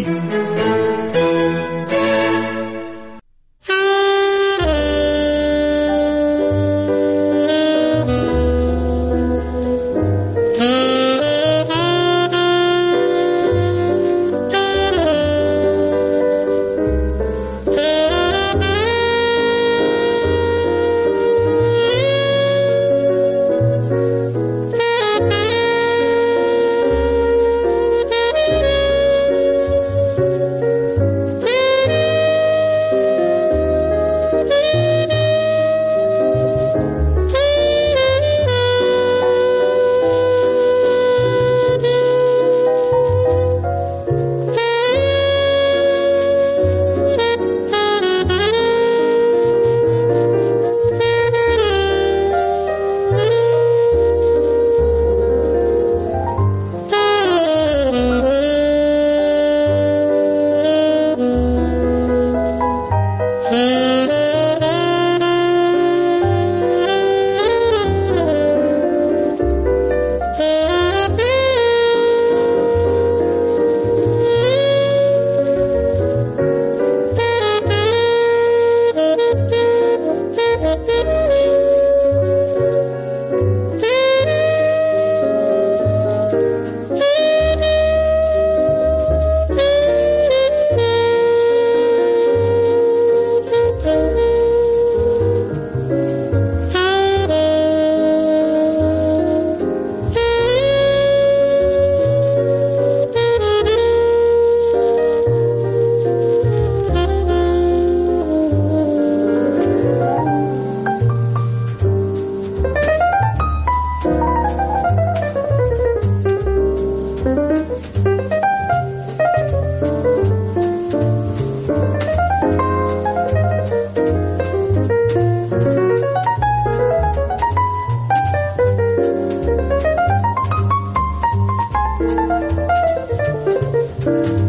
Thank you.